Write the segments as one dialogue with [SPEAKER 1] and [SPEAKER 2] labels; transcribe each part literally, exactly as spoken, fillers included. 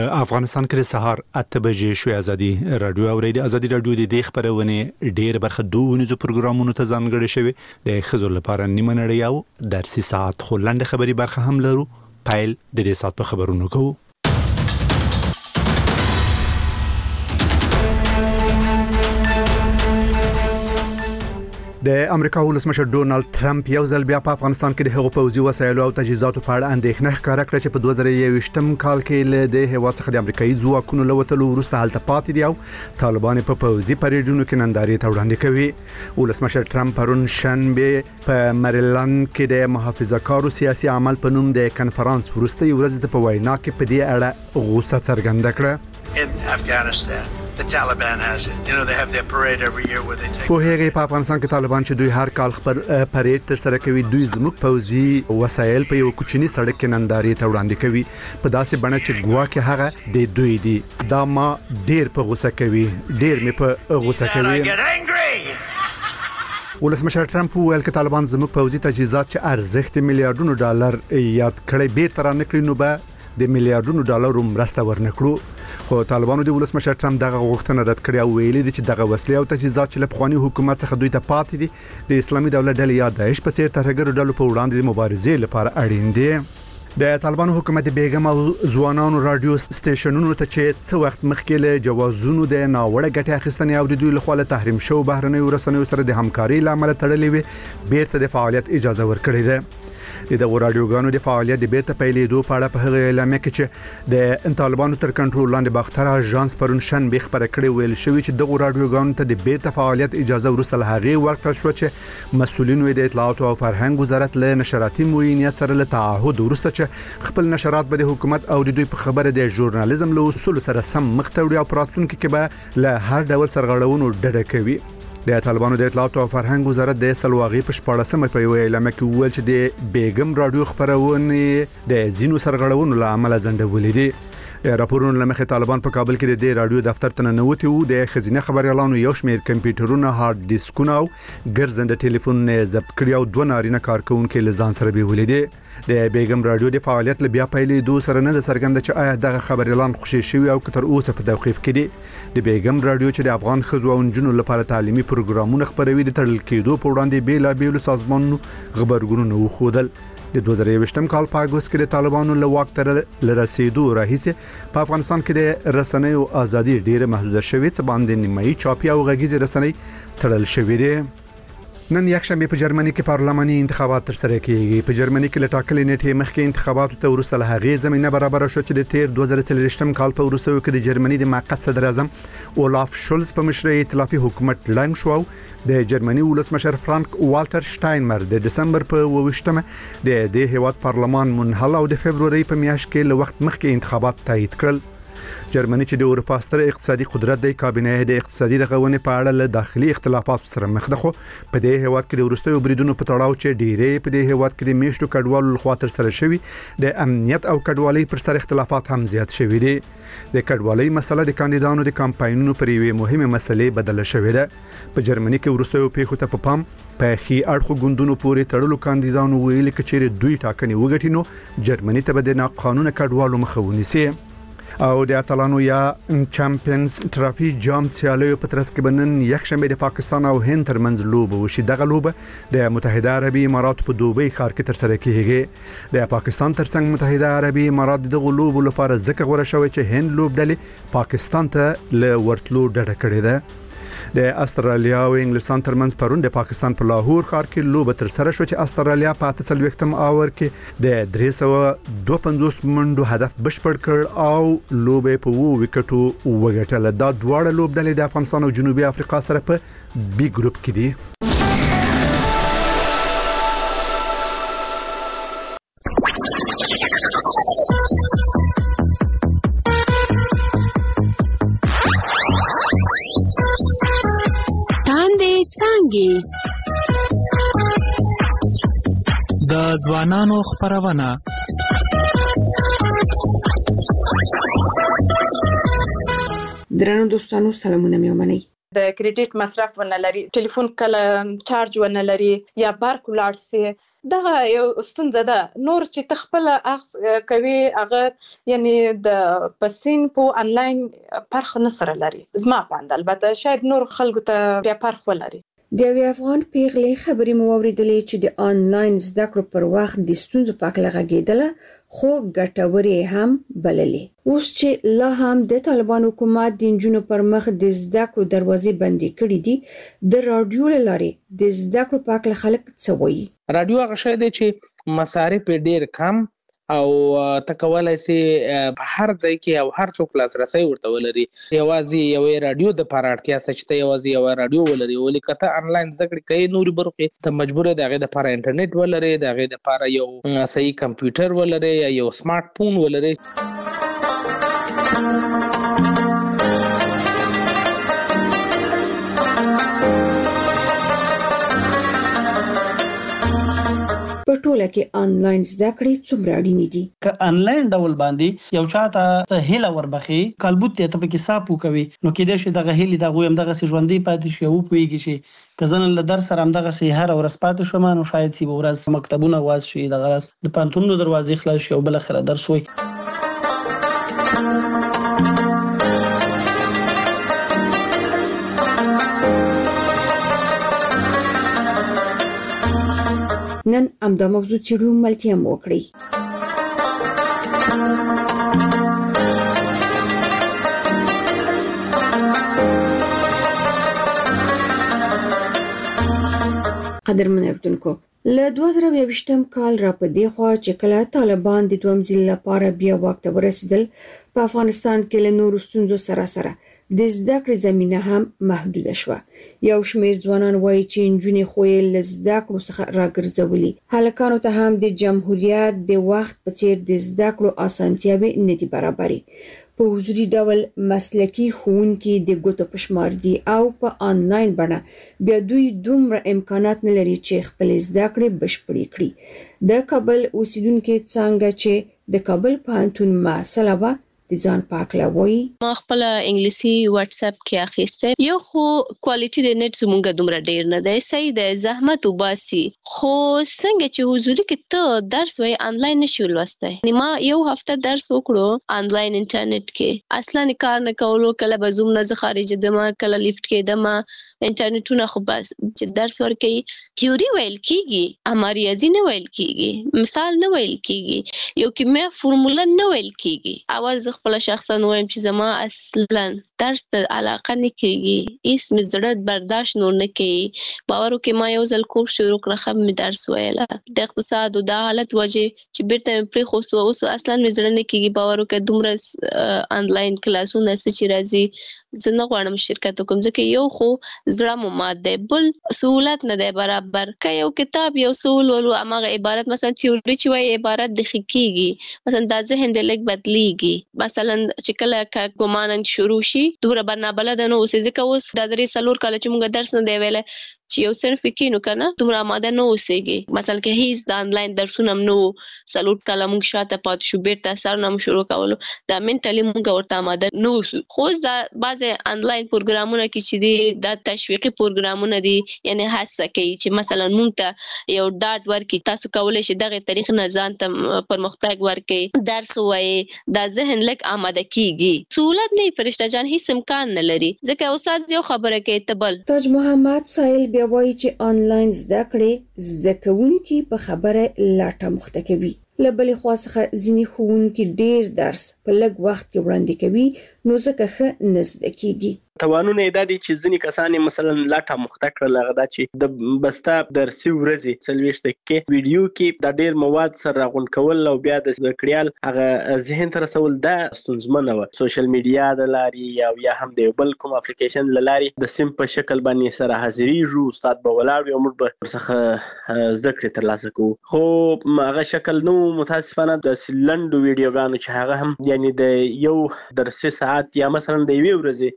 [SPEAKER 1] افغانستان کې سهار اته بجې شوې ازادي رادیو اوریدي ازادي رادیو د دې خبرونه ډېر برخه دوه پروګرامونو ته ځانګړي شوی د خزر لپاره نیمه نړۍ او درسي ساعت خلند خبري برخه هم لرو پایل د دې ساعت په خبرونو کوو. د امریکا ولسمشر ډونالد ټرمپ یو ځل بیا په افغانستان کې د هغو پوځي وسایلو او تجهیزاتو په اړه اندېښنه ښکاره کړه چې په دوه زره یوویشتم کال کې له د هیواد څخه د امریکایي ځواکونو له وتلو وروسته هلته پاتې دي او طالبان په پوځي پریډونو کې نندارې ته وړاندې کوي. ولسمشر ټرمپ پرون شنبه په مریلند کې د محافظه‌کارو سیاسي عمل په نوم د کنفرانس وروسته ورځ د په وینا کې په دې اړه غوسه څرګنده کړه.
[SPEAKER 2] In Afghanistan, the Taliban has it. You know, they have their parade every year where they take...
[SPEAKER 1] په هغه په افغانستان کې طالبان چې دوی هر کال خبر پریډ تر سره کوي، دوی زموږ پوځي وسایل په یو کوچني سړک کې نندارې ته وړاندې کوي په داسې بڼه چې ګواکې هغه د دوی دي. دا ما ډیر په غوسه کوي، ډیر مې په غوسه کوي. ولسمشر ټرمپ ویل چې طالبان زموږ پوځي تجهیزات چې ارزښت میلیارډونو ډالر یاد کړي بیرته رانکړي نو به د میلیارډونو ډالرو مرسته ورنکړو. خو طالبانو د ولسمشر ټرمپ دغه غوښتنه رد کړې او ویلي دي چې دغه وسلې او تجهیزات چې له پخواني حکومت څخه دوی ته پاتې دي د اسلامي دولت ډلې یا داعش په څیر ترهګرو ډلو په وړاندې د مبارزې لپاره اړین دي. د طالبانو حکومت د بیګم او ځوانانو رادیو سټیشنونو ته چې څو وخت مخکې له جوازونو د ناوړه ګټې اخیستنې او د دوی لخوا له تحریم شو بهرنیو رسنیو سره د همکاري لامل تړلې وي بیرته د فعالیت اجازه ورکړې ده. د رادیوګانو د فعالیت د بیرته پیلېدو په اړه په هغه اعلامیه کې چې د طالبانو تر کنټرول لاندې باختر اژانس پرون شنبه خبره کړې ویل شوی چې د رادیوګانو ته د بیرته فعالیت اجازه ورسته له هغه ورکړل شو چې مسؤلینو د اطلاعات او فرهنګ وزارت له نشراتي موینیت سره له تعهد ورسته چې خپل نشرات به د حکومت او د دوی په خبره د ژورنالیزم له اصول سره سم مخ ته وړي او راتلونکي کې به له هر ډول سرغړونو ډډه کوي. د طالبانو د اطلاعات او فرهنګ وزارت د سلواغي په شپاړسمه په یو اعلامیه کې ویل چې د بیګم رادیو خبرونه د زینو سرغړونو له امله ځنډولې دي. راپورونو لمخې طالبان په کابل کې د رادیو دفتر ته ننوتي وو، د خزینه خبريالانو یو شمېر کمپیوټرونه، هارد ډیسکونه او ګرځنده ټلیفون ضبط کړي او دوه نارینه کارکونکو له ځان سره بیولې دي. د بیګم رادیو د فعالیت ل بیا پیلې دوه سره نه څرګنده چې آیا دغه خبريالان خوشي شوی او کتر اوسه په توقيف کې دي. د بیګم رادیو چې د افغان خزو او جنونو لپاره تعلیمي پروګرامونه خبروي د تړل کېدو په وړاندې بیل بیل سازمانونو خبرګونونه وخودل. د دوه زره یوویشتم کال په اگست کې د طالبانو له واک تر لرسیدو راهیسې په افغانستان کې د رسنیو ازادي ډیره محدوده شوې، څه باندې نیمایي چاپي او غږیزي رسنۍ تړل شوې دي. نن یک شنبه په جرمني کې پارلماني انتخابات تر سره کیږي. په جرمني کې لټاکلې نیټه مخکې انتخاباتو ته ورسته له هغه زمينه برابر شو چې د تیر دوه زره څلوېښتم کال په وروستیو کې د جرمني د موقت صدر اعظم اولاف شولز په مشرۍ ائتلافي حکومت لاندې شو. د جرمني ولسمشر فرانک والټر شټاینمر د دسمبر په اوویشتمه د د هیواد پارلمان منحل او د فبرवरी په میاشت کې له وخت مخکې انتخابات تایید کړل. جرمني چې د اروپا ستر اقتصادي قدرت د کابینه د اقتصادي رغونې په اړه له داخلي اختلافات سره مخ ده، خو په دې هیواد کې د ورستیو بریدونو په تړاو چې ډیرې په دې هیواد کې د میشتو کډوالو لخوا تر سره شوی د امنیت او کډوالۍ پر سر اختلافات هم زیات شوی دي. د کډوالۍ مسله د کاندیدانو د کمپاینونو پر یوې مهمه مسلې بدله شوې ده. په جرمني کې ورستیو پیښو ته په پام په خي اړخو ګوندونو پورې تړلو کاندیدانو ویلي چې دوی ټاکنې وګټي نو جرمني ته به د ناقانونه کډوالو مخه ونیسي. او د اتلانو یا چمپیونز ټرافي جام سیالیو په ترڅ کې بنن یک شنبه د پاکستان او هند ترمنځ لوبه وشي. دغه لوبه د متحده عربي امارات په دوبۍ ښار کې تر سره کیږي. د پاکستان ترڅنګ متحده عربي امارات دغه لوبو لپاره ځکه غوړه شوی چې هند لوبډلې پاکستان ته ل ورتلو ډډه کړې ده. د استرالیا او انګلستان ترمنځ پرون د پاکستان په لاهور ښار کې لوبه تر سره شو چې استرالیا په اته څلوېښتم اور کې د درې سوه دوه پنځوس منډو هدف بشپړ کړ او لوبه په وو وکټو وګټله. دا دواړه لوبډلې د افغانستان او جنوبي افریقا سره په بي ګروپ کې دي.
[SPEAKER 3] د ځوانانو خبرونه
[SPEAKER 4] درنو دوستانو سلامونه مې ومنئ.
[SPEAKER 5] د کریډټ مصرف ونه لري، ټلیفون کله چارج ونه لري یا برق ولاړ سي دغه یو ستونزه ده. نور چې ته خپله اخذ کوي هغه یعنی د پسین په انلاین پرخ نه سره لري. زما په اند البته شاید نور خلکو ته بیا پرخ ولري.
[SPEAKER 4] د یوې افغان پیغلې خبرې مو واورېدلې چې د آنلاین زده کړو پر وخت د ستونزو په اړه غږېدله خو ګټورې هم بللې. اوس چې لا هم د طالبان حکومت د نجونو پر مخ د زده کړو دروازې بندې کړې دي، د رادیو له لارې د زده کړو په اړه خلک څه وایي؟
[SPEAKER 6] رادیو هغه شی دی چې مصارف ډیر کم او تکولای سي په هر ځای کې او هر څوک لاسرسي ورته ولري. یوازې یو رادیو د پاره اړتیا سچته یوازې یو رادیو ولري، ولې کته انلاین زده کړې کوي نوري برخه ته مجبور دی هغه د پاره انټرنیټ ولري، د هغه د پاره یو صحیح کمپیوټر ولري یا یو سمارټ فون ولري.
[SPEAKER 4] په ټوله کې آنلاین زده کړې څومره اړینې دي؟
[SPEAKER 7] که آنلاین ډول باندې یو چاته ته هیله وربخي کلبوت ته په کې صاحب کوي نو کې د شه دغه هیله دغه هم دغه ژوندۍ پاتې شي او پويږي شي که زنه له درس سره هم دغه سي هر ورځ پاتې شوم نو شاید سی ورځ مکتبونه واز شي دغه راس د پانتونو دروازې خلاص شي او بل اخر درس وي.
[SPEAKER 4] نن امدا موضوع چیرو ملتیا موکړي. قدرمن اردوونکو له دوه زره یوویشتم کال را په دی خوا چې کله طالبان د دویم ځل لپاره بیا واک ته ورسېدل په افغانستان کې له نورو ستونزو سره سره د زده کړې زمینه هم محدوده شوه. یو شمېر ځوانان وایي چې نجونې خو یې له زده کړو څخه راګرځولي. هلکانو ته هم د جمهوریت د وخت په څیر د زده کړو اسانتیاوې نه دي برابرې. په حضوري ډول مسلکي ښوونکي د ګوتو په شمار دي او په آنلاین بڼه بیا دوی دومره امکانات نه لري چې خپل زده کړې بشپړې کړي. د کابل اوسیدونکو څنګه چې د کابل پوهنتون مسله و د ځان پاکلا وایي
[SPEAKER 8] ما خپل انګلیسي واتس اپ کې اخیسته. یو خو کوالټي د نت زمونږ دومره ډیر نه دی، صحیح د زحمت وباسي، خو څنګه چې حضوري کې ته درس وای آنلاین نشو لوستای. ما یو هفته درس وکړو آنلاین انټرنیټ کې، اصلا کار نه کولو، کله به زوم نه خارج دمه، کله لیفت کې دمه، انټرنیټونه خو بس چې درس ورکې تیوري ویل کیږي، امریازي نه ویل کیږي، مثال نه ویل کیږي، یو کیمیا فرموله نه ویل کیږي. اول زه خپل شخصا وایم چې زما اصلا درس ته علاقه نه کیږي، هیڅ مې زړه برداشت نور نه کوي. باور وکړئ ما یو ځل کورس شروع کړ، خو مې درس ویله د اقتصاد او د حالت وجه چې بیرته مې پرې خوستو، اوس اصلا مې زړه نه کیږي. باور وکړئ دومره آنلاین کلاسونه چې راځي زه نه غواړم شرکت وکړم، ځکه یو خو زړه مو مات دی، بل سهولت نه دی برابر. که یو کتاب یو سهول ولو هغه عبارت مثلا تیوري چې وایي عبارت د خکېږي، مثلا د ذهن د لګ بدلیږي. مثلا چې کله ک ګمان شروع شي دوره برنا بلد نه اوسې، ځکه اوس د درې سلور کال چې موږ درس نه دی ویل چې یو صرف کینو کنه دومره آماده نه اوسېږي. مثلا که هیڅ د آنلاین درسونه نو سلور کال موږ شاته پات شو بیرته سر نه شروع کولو، دا منټلی موږ ورته آماده نه اوسو. خو دا بعض آنلاین پروګرامونه کې چې دي دا تشویقي پروګرامونه دي، یعنی هڅه کوي چې مثلا موږ ته یو ډاټ ورکړي تاسو کولای شئ دغه طریق نه ځان ته پرمختګ ورکړي، درس وایي، دا ذهن لک آماده کیږي. سہولت نه فرشته جان هیڅ امکان نه لري، ځکه استاد یو خبره کوي تبل.
[SPEAKER 4] تاج محمد سایل بیا وایي چې آنلاین زده کړې زده کوونکي په خبره لاټه مخته کوي. له بلې خوا څخه ځینې ښوونکي ډیر درس په لږ وخت کې وړاندې کوي، نو ځکه ښه نه زده کیږي.
[SPEAKER 9] توانونه دا دي چې ځینې کسان مثلا لاټه مخته کړل هغه دا چې د بستا درسي ورځې څلوېښت دقیقې ویډیو کې دا ډیر مواد سره راغونډ کول او بیا د زدهکړیال هغه ذهن ته رسول دا ستونزمنه وه. سوشل میډیا د لارې یا یا هم د یو بل کوم اپلیکیشن له لارې د سیم په شکل باندې سره حاضرېږو، استاد به ولاړ وي او موږ به ورڅخه زده کړې ترلاسه کوو. خو هغه شکل نه متاسفانه د لنډو ویډیوګانو چې هغه هم یعنې د یو درسي ساعت یا مثلا د یوې ورځې درسي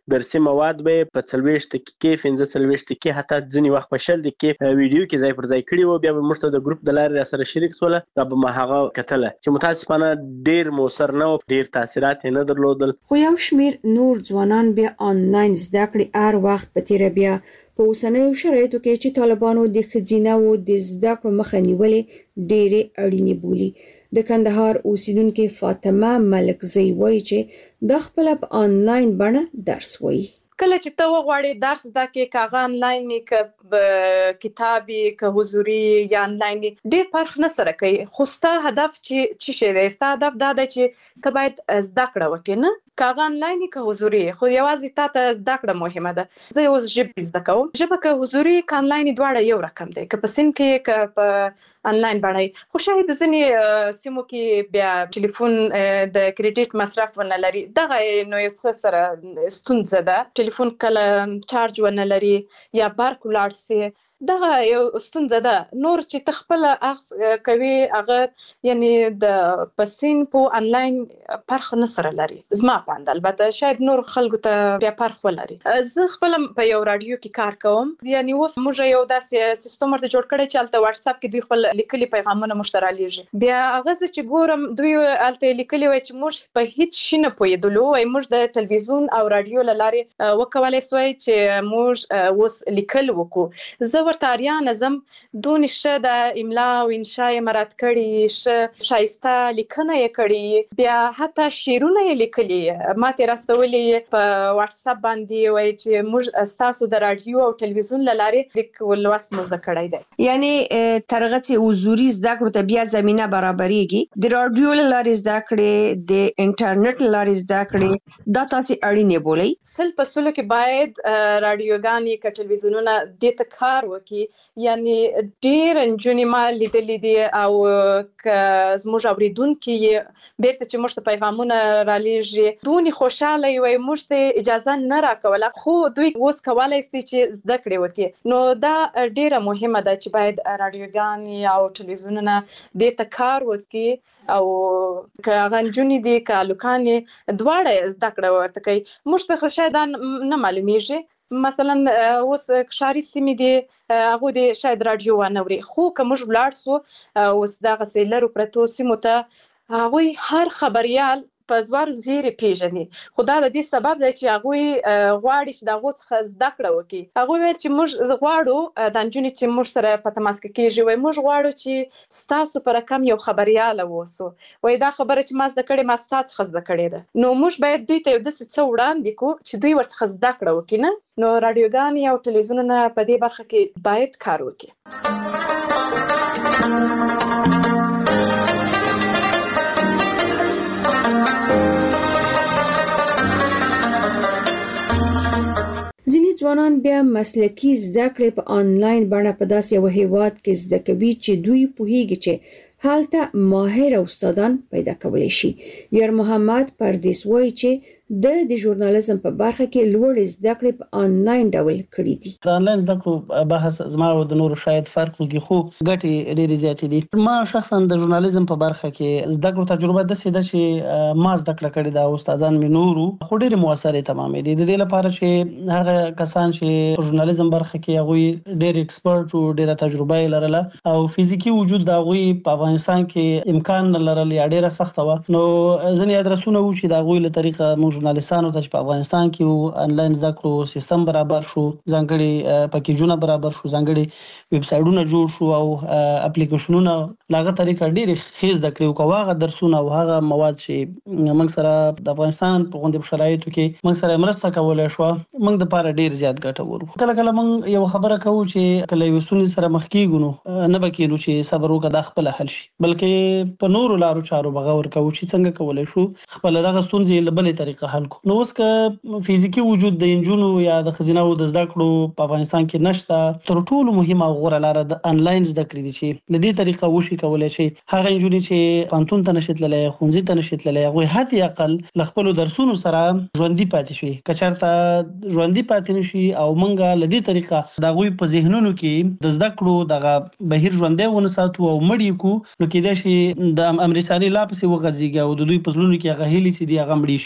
[SPEAKER 9] ځینې مواد به په څلوېښت دقیقې پنځه څلوېښت دقیقې حتی ځینې وخت په شل دقیقې ویډیو کې ځای پر ځای کړي وو، بیا به موږ ته د ګروپ د لارې راسره شریک سوله، دا به ما هغه کتله چې متاسفانه ډېر موثر نه و، ډېر تاثیرات یې نه درلودل.
[SPEAKER 4] خو یو شمیر نور ځوانان بیا آنلاین زده کړې هر وخت په تیره بیا په اوسنیو شرایطو کې چې طالبانو د ښځینه‌وو د زده کړو مخه نیولې ډېرې اړینې بولي. د کندهار اوسیدونکې فاطمه ملکزی وایي چې د خپل په آنلاین بڼه درس وایي.
[SPEAKER 5] کله چې ته وغواړې درس زده کې کاغه آنلاین ک کتابي ک حضوري یا آنلاین ډېر فرق نه سره کوي، خو ستا هدف چې څه شي دی، ستا هدف دا دی چې ته باید زده کړه وکړې، نه کاغه آنلاین ک حضوري، خو یوازې تا ته زده کړه مهمه ده. زه اوس ژبه زده کوم، ژبه ک حضوري ک آنلاین دواړه یو رقم دی، ک په سین کې ک په آنلاین باندې. خو شاید ځینې سیمو کې بیا ټلیفون د کریډټ مصرف ونه لري، دغه نو یو څه سره ستونزه ده، ټلیفون کله چارج ونه لري یا برق ولاړ سي، دغه یو ستونزه ده. نور چې تخپل اخص کوي هغه یعنی د پسین په آنلاین فرق نه سره لري، زما پاند البته شاید نور خلکو ته بیا فرق ولري. زه خپل په یو رادیو کې کار کوم، یعنی اوس موږ یو داسې سیستم ورته جوړ کړی چې الته واتس اپ کې دوی خپل لیکلي پیغامونه مشترالیږي، بیا هغه چې ګورم دوی الته لیکلي وای چې موږ په هیڅ شي نه پوهېدلو، وای موږ د تلویزیون او رادیو لارې وکولای سوای چې موږ اوس لیکل وکړو. زه ورته اړیا نظم دون شه د املا او انشاء مراد کړي، شه شایسته لیکنه یې کړي، بیا حتی شعرونه یې لیکلي، ماته راستولې په واتس اپ باندې وای چې موږ تاسو د رادیو او تلویزیون لارې لیک ولوست مزه کړی دی.
[SPEAKER 10] یعنی ترغه چې حضوري زده کړو ته بیا زمينه برابرېږي، د رادیو لارې زده کړې، د انټرنیټ لارې زده کړې، دا تاسو اړینې بولئ.
[SPEAKER 5] سل په سلو کې باید رادیوګانې ک ټلویزیونونه د تکار وکي، یعنی ډېر انجونې ما لیدلې دي او ک زموږ اوریدونکو یې بیرته چې موږ ته پیغامونه را لېږي دونی خوشاله وي، موږ ته اجازه نه راکوله، خو دوی اوس کولای شي چې زده کړې وکړي. نو دا ډېره مهمه ده چې باید رادیوګانې او ټلویزیونونه دې ته کار وکړي او که هغه نجونې دي که هلکانې دواړه زده کړه ورته کوي. موږ ته شاید نه معلومیږي، مثلا اوس ښاري سیمې دي هغوی د شاید رادیو ونه اوري، خو که موږ ولاړ سو اوس دغسې لرو پرتو سیمو ته هغوی هر خبریال په زوارو زیرې پیژني، خو دا د دې سبب دی چې هغوی غواړي چې د هغو څخه زده کړه وکړي. هغوی ویل چې موږ غواړو دا نجونې چې موږ سره په تماس کې کېږي، وایي موږ غواړو چې ستاسو په رقم یو خبریاله واوسو، وایي دا خبره چې ما زده کړې ما ستا څخه زده کړې ده. نو موږ باید دوی ته یو داسې څه وړاندې کړو چې دوی ورڅخه زده کړه وکړي، نه نو رادیوګانې او تلویزیونونه په دې برخه کې باید کار وکړي.
[SPEAKER 4] ځینې ځوانان بیا مسلکي زده کړې په آنلاین بڼه په داسې یو هیواد کې زده کوي چې دوی پوهیږي چې هلته ماهر استادان پیدا کولی شي. یار محمد پردیس وایي چې د د ژورنالیزم په برخه کې لوړ زده کړې په آنلاین ډول کړې دي.
[SPEAKER 7] د آنلاین زده کړو بحث زما او د نورو شاید فرق وکړي، خو ګټې ډېرې زیاتې دي. ما شخصا د ژورنالیزم په برخه کې زده کړو تجربه داسې ده چې ما زده کړه کړې ده، استادان مې نورو، خو ډېرې مؤثرې تمامې دي. د دې لپاره چې هغه کسان چې په ژورنالیزم برخه کې هغوی ډېر ایکسپرټ او ډېره تجربه یې لرله او فزیکي وجود د هغوی په افغانستان کې امکان نه لرل یا ډېره سخته وه، نو ځینې ادرسونه وو چې د هغوی له طریقه موږ ژورنالیستانو ته چې په افغانستان کې آنلاین زده کړو سیستم برابر شو، ځانګړي پکیجونه برابر شو، ځانګړي ویب سایټونه جوړ شو او اپلیکیشنونه لاغه طریقه ډېر ښه زده کړو. کو هغه درسونه او هغه مواد چې موږ سره د افغانستان په غونډې شرایطو کې موږ سره مرسته کولای شو، موږ د پاره ډېر زیات ګټور. کله کله موږ یو خبره کوو چې کله یو سونی سره مخ کیږو نو نه بکینو چې صبر وکړه د خپل حل شي، بلکې په نورو لارو چارو بغور کوو چې څنګه کولای شو خپل دغه ستونزې له بلې طریقه حل کو. نو اوس که فزیکي وجود د انجونو یا د خزینه‌و د زده کړو په افغانستان کې نشته، تر ټولو مهمه او غوره لاره د آنلاین زده کړې دي چې لدې طریقه وشي کولای شي هغه انجونې چې پانتون ته نشي تللی، ښوونځي ته نشي تللی، هغوی حتی اقل له خپلو درسونو سره ژوندي پاتې شي. که چېرته ژوندي پاتې نشي او موږ له دې طریقه د هغوی په ذهنونو کې د زده کړو دغه بهیر ژوندی ونه ساتو او مړ یې کړو، نو کېدای شي د امریکایي لا پسې وغځېږي او د دوی په زړونو کې هغه هیلې چې دي هغه مړې شي. مګر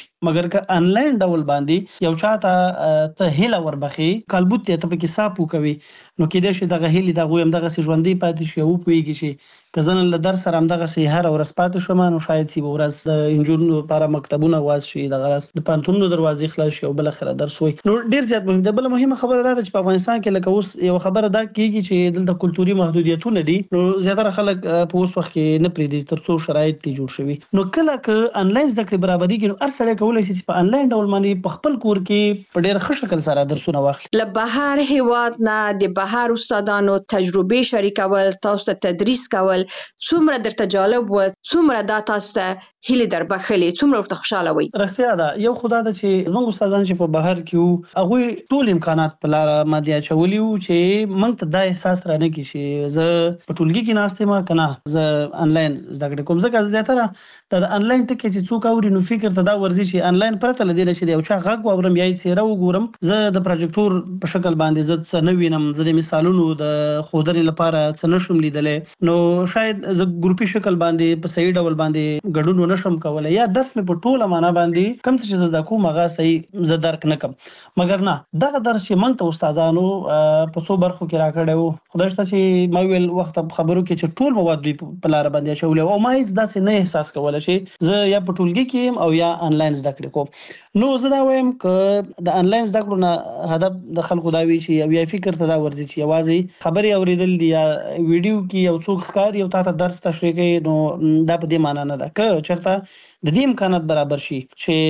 [SPEAKER 7] مګر که انلاین ډول باندې یو چاته ته هیله وربخي کلبوت ته پکې صاحب کوي نو کې دې شي دغه هیله دغه هم دغه ژوندۍ پاتې شي او پويږي شي کزن له در سره هم دغه سي هر ورځ پاتې شوم نو شاید سی ورځ د انجونو لپاره مکتبونه واز شي دغه راس د پانتونو دروازې خلاص شي او بل اخره درس وي نو ډیر زیات مهم ده. بل مهمه خبره ده چې په افغانستان کې لکه اوس یو خبره ده کیږي چې دلته کلتوري محدودیتونه دي نو زیاتره خلک په اوس وخت کې نه پریدي ترڅو شرایط تی جوړ شوي نو کله ک انلاین زده کړې برابرۍ کې نو هر سړی کولای شي چې په انلاین ډول باندې په خپل کور کې په ډیر ښه شکل سره درسونه واخلي.
[SPEAKER 10] له بهر هیواد نه د بهر استادانو تجربه شریکول تاسو ته تدریس کول څومره درته جالب و څومره دا تاسو ته هیله در بخلې څومره ورته خوشاله وي؟
[SPEAKER 7] رښتیا ده یو خدای ته چې زموږ استادان چې په بهر کې هغه ټول امکانات په لار مادي اچولي وو چې موږ ته دا احساس را نه کی چې زه په ټولګي کې ناشته ما کنه زه انلاین زده کړم کوم ځکه زیاتره د انلاین ټکی چې څوک اوري نو فکر ته دا ورزي چې انلاین پرته لدی نشي دی او چې غږ اورم یا چیرې وګورم زه د پروجیکټور په شکل باندې زه څه نه وینم زه د مثالونو د خودري لپاره څه نشم لیدلې نو شاید زه ګروپي شکل باندې په صحیح ډول باندې ګډون ونشم کولای یا درس مې په ټوله معنا باندې کم څه چې زده کوم هغه صحیح زه درک نه کوم مګر نه دغه درس چې موږ ته استادانو په څو برخو کې راکړیو خدای شته چې ما ویل وخت خبرو کې چې ټول مواد دوی په لار باندې شولې او ما هیڅ داسې نه احساس کولای چې زه یا په ټولګي کې او یا انلاین زده کړې کوم نو زه دا وایم ک د انلاین زده کړو نه هدف د خلکو دا وی چې یا فکر ته دا ورځي چې یوازې خبري اوریدل دي یا ویډیو کې یو څوک ښکار یو تاسو درس تشریح کوي نو دا په دې معنی نه ده ک چرته د دې امکانات برابر شي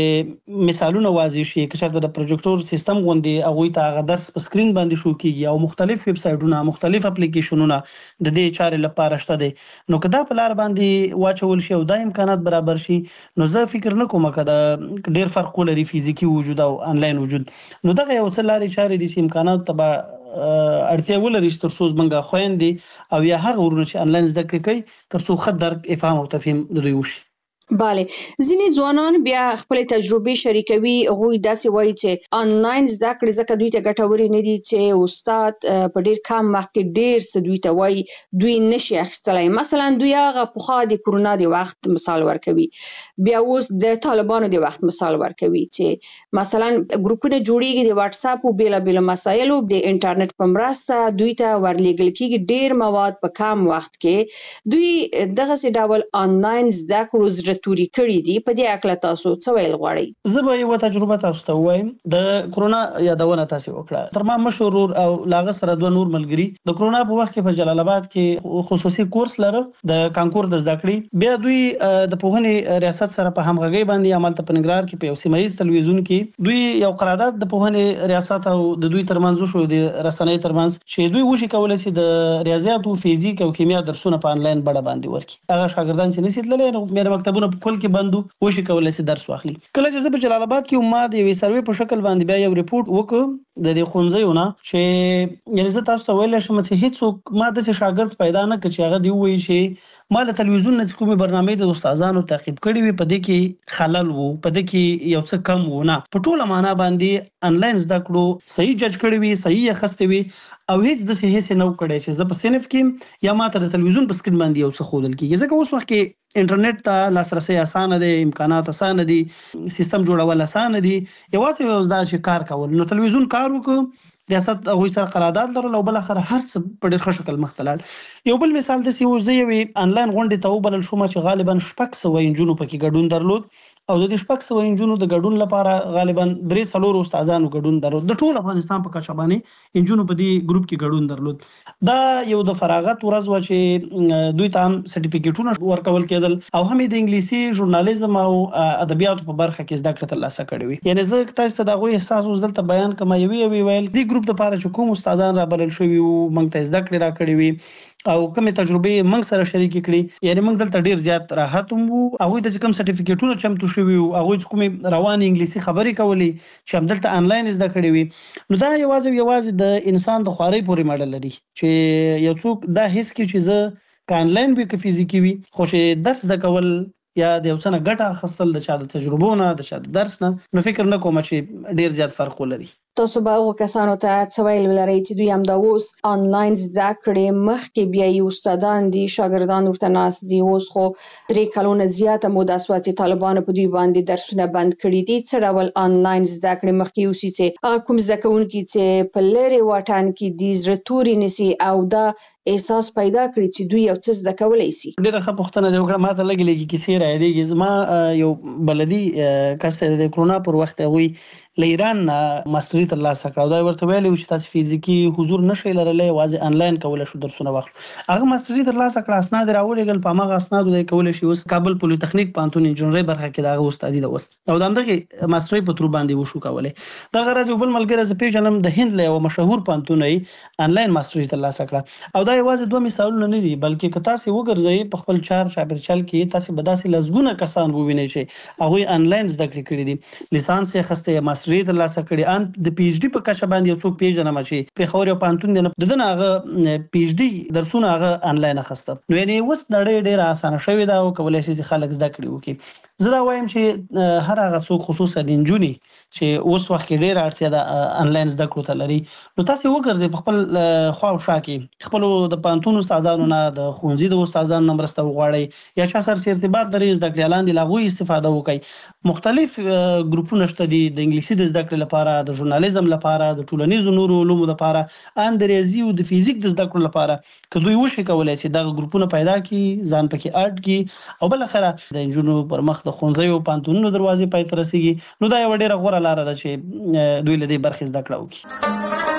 [SPEAKER 7] چې مثالونه واضح شي که چېرته د پروجیکټور سیستم غوندي هغوی ته هغه درس په سکرین باندې شو کیږي او مختلف ویب سایټونه مختلف اپلیکیشنونه د دې چارې لپاره شته دي نو که دا په لار باندې واچول شي او دا امکانات برابر شي نو زه فکر نه کوم که دا ډیر فرق لري فزیکی وجود او انلاین وجود نو دغه یو څه لارې چارې دي چې امکانات تبع اړتیا ولري چې ترڅو زمونږ خويندې او یا هغه ورونه چې انلاین زده کړې کوي ترڅو ښه درک افهام او تفهیم د دوی وشي.
[SPEAKER 10] بله ځینې ځوانان بیا خپل تجربه شریکوي هغوی داسې وایي چې انلاین زده کړې ځکه دوی ته ګټورې نه دي چې استاد په ډیر کم وخت کې ډیر څه دوی ته وایي دوی نشي اخیستلی مثلا دوی هغه پخوا د کورونا د وخت مثال ورکوي بیا اوس د طالبانو د وخت مثال ورکوي چې مثلا ګروپونه جوړیږي د واتس اپ او بیلابیل مسایلو د انټرنیټ په مرسته دوی ته ورلېږل کیږي ډیر مواد په کم وخت کې دوی دغه څه ډول انلاین زده کړو توري کړی دي په دې اکل تاسو څه ویل غواړئ؟
[SPEAKER 7] زه به یو تجربه تاسو ته وایم د کورونا یادونه تاسو وکړه تر ما مشهور او لاغه سره دوه نور ملګری د کورونا په وخت کې په جلال آباد کې خصوصي کورس لره د کانکور د زده کړې بیا دوی د پوهنې ریاست سره په همغږي باندې عمل ته په نګران کې په یو سیمایي تلویزیون کې دوی یو قرارداد د پوهنې ریاست او د دوی ترمنځ شو د رسنۍ ترمنځ چې دوی وشي کولای شي د ریاضیات او فزیک او کیمیا درسونه په انلاین بڼه باندې ورکړي هغه شاګردان چې نشي تللی نو مې مکتبونه په کل کې بندو وشي کولای شي درس واخلي کله چې زه په جلال آباد کې ما د یوې سروې په شکل باندې بیا یو ریپورت وکړ د دې خونځیونه چې یعنی زه تاسو ته ویل شم چې هیڅوک ما د شاګرد پیدا نه کړ چې هغه دی وایي چې ما له تلویزیون نه کومه برنامه د استادانو تعقیب کړې وي په دې کې خلل وو په دې کې یو څه کم وو نه په ټوله معنا باندې انلاین زده کړو صحیح جج کړی وي صحیح اخستې وي او هیڅ د هیڅ نه وکړي چې زه په صنف کې یا ماته د تلویزیون په سکرین باندې یو څه خودل کیږي ځکه اوس وخت کې انټرنیټ ته لاسرسي اسانه دي امکانات اسانه دي سیستم جوړول اسانه دي یوازې یو ځدا چې کار کول نو تلویزیون کار وکړو ریاست هغه سره قرارداد لرل او بل اخر هر څه په ډېر ښه شکل مختلل یو بل مثال د سیو زی وی انلاین غونډه ته وبلل شو چې غالبا شپږ سوه انجونو پکې ګډون درلود او د دې شپږ سوه انجونو د ګډون لپاره غالبا درې څلور استادانو ګډون درلود د ټول افغانستان په کچه باندې انجونو په دې ګروپ کې ګډون درلود دا یو د فراغت ورځ و چې دوی ته هم سرټیفیکیټونه ورکول کېدل او هم د انګلیسي ژورنالیزم او ادبیاتو په برخه کې زده کړه ترلاسه کړې وي یعنی زه تاسو ته دا غوښتل احساس اوس دلته بیان کوم یوي یوي ویل دې ګروپ د لپاره چې کوم استادان را بلل شوی او موږ ته زده کړې را کړې وي او کومه تجربه موږ سره شریک کړي یعنی موږ دلته ډیر زیات راحت وو هغه د کوم سرټیفیکیټونو چمتو شوی او هغه کومه روان انګلیسي خبرې کولې چې هم دلته انلاین زده کړې وي نو دا یوازې یوازې د انسان د خواري پورې ماډل لري چې یو څوک دا هیڅ کې چې زه ک انلاین به ک فزیکی وي خو چې درس د کول یا د یو څه ګټه خستل د چا د تجربو نه د چا د درس نه نو فکر نه کوم چې ډیر زیات فرق ولري
[SPEAKER 10] تاسو به هغو کسانو ته څه ویل ولرئ چې دوی همدا اوس آنلاین زده کړې مخکې بیا یې استادان دي، شاګردان ورته ناست دي، اوس خو درې کلونه زیاته موده شوه چې طالبانو په دوی باندې درسونه بند کړي دي. څه ډول آنلاین زده کړې مخکې یوسي چې هغه کوم زده کوونکي چې په لرې واټن کې دي زړه توري نیسي او دا احساس پیدا کړي چې دوی یو څه زده کولی شي.
[SPEAKER 7] ډېره ښه پوښتنه دې وکړه. ما ته لږې لږې کیسې رایادېږي. زما یو بلدي کس دی د کرونا پر وخت هغوی له ایران نه ماسټري ترلاسه کړه او دا یې ورته ویلي وو چې تاسې فزیکي حضور نشئ لرلی، یوازې آنلاین کولی شو درسونه واخلو. هغه ماسټري ترلاسه کړه، اسناد یې راولېږل، په هماغه اسنادو دی کولی شي اوس کابل پولیتخنیک پوهنتون انجینرۍ برخه کې د هغه استادي ده اوس او د همدغې ماسټرۍ په ترو باندې وشو کولی. دغه راز یو بل ملګری زه پېژنم د هند له یوه مشهور پوهنتون یې آنلاین ماسټري ترلاسه کړه او دا یوازې دوه مثالونه نه دي بلکې که تاسې وګرځئ په خپل چار چاپېرچل کې تاسې به داسې لسګونه کسان ووینئ چې هغوی آنلاین زده کړې کړي دي، لیسانس یې اخیستی، ماسټري ترلاسه کړې، ان د پی ایچ ډي په کچه باندې یو څوک پیژنم چې پېښور یو پوهنتون دی د ده نه هغه پی ایچ ډي درسونه هغه آنلاین اخیسته. نو یعنې اوس نړۍ ډېره اسانه شوې ده او کولی شي چې خلک زده کړې وکړي. زه دا وایم چې هر هغه څوک خصوصا نجونې چې اوس وخت کې ډېره اړتیا ده آنلاین زده کړو ته لري، نو تاسې وګرځئ په خپل خوا او شا کې خپلو د پوهنتون استادانو نه، د ښوونځي د استادانو نه مرسته وغواړئ یا چا سره چې ارتباط لرئ زده کړیالان دي له هغوی استفاده وکړئ. مختلف ګروپونه شته دي د انګلیسي د زده کړې لپاره، د ژورنالیزم لپاره، د ټولنیزو نورو علومو لپاره، ان د ریاضي او د فزیک د زده کړو لپاره که دوی وشي کولی چې دغه ګروپونه پیدا کړي، ځان پکې اډ کړي او بالاخره د نجونو پر مخ د ښوونځیو پوهنتونونو دروازې پای ته رسېږي، نو دا یوه ډېره غوره لاره ده چې دوی له دې برخې زده کړه وکړي.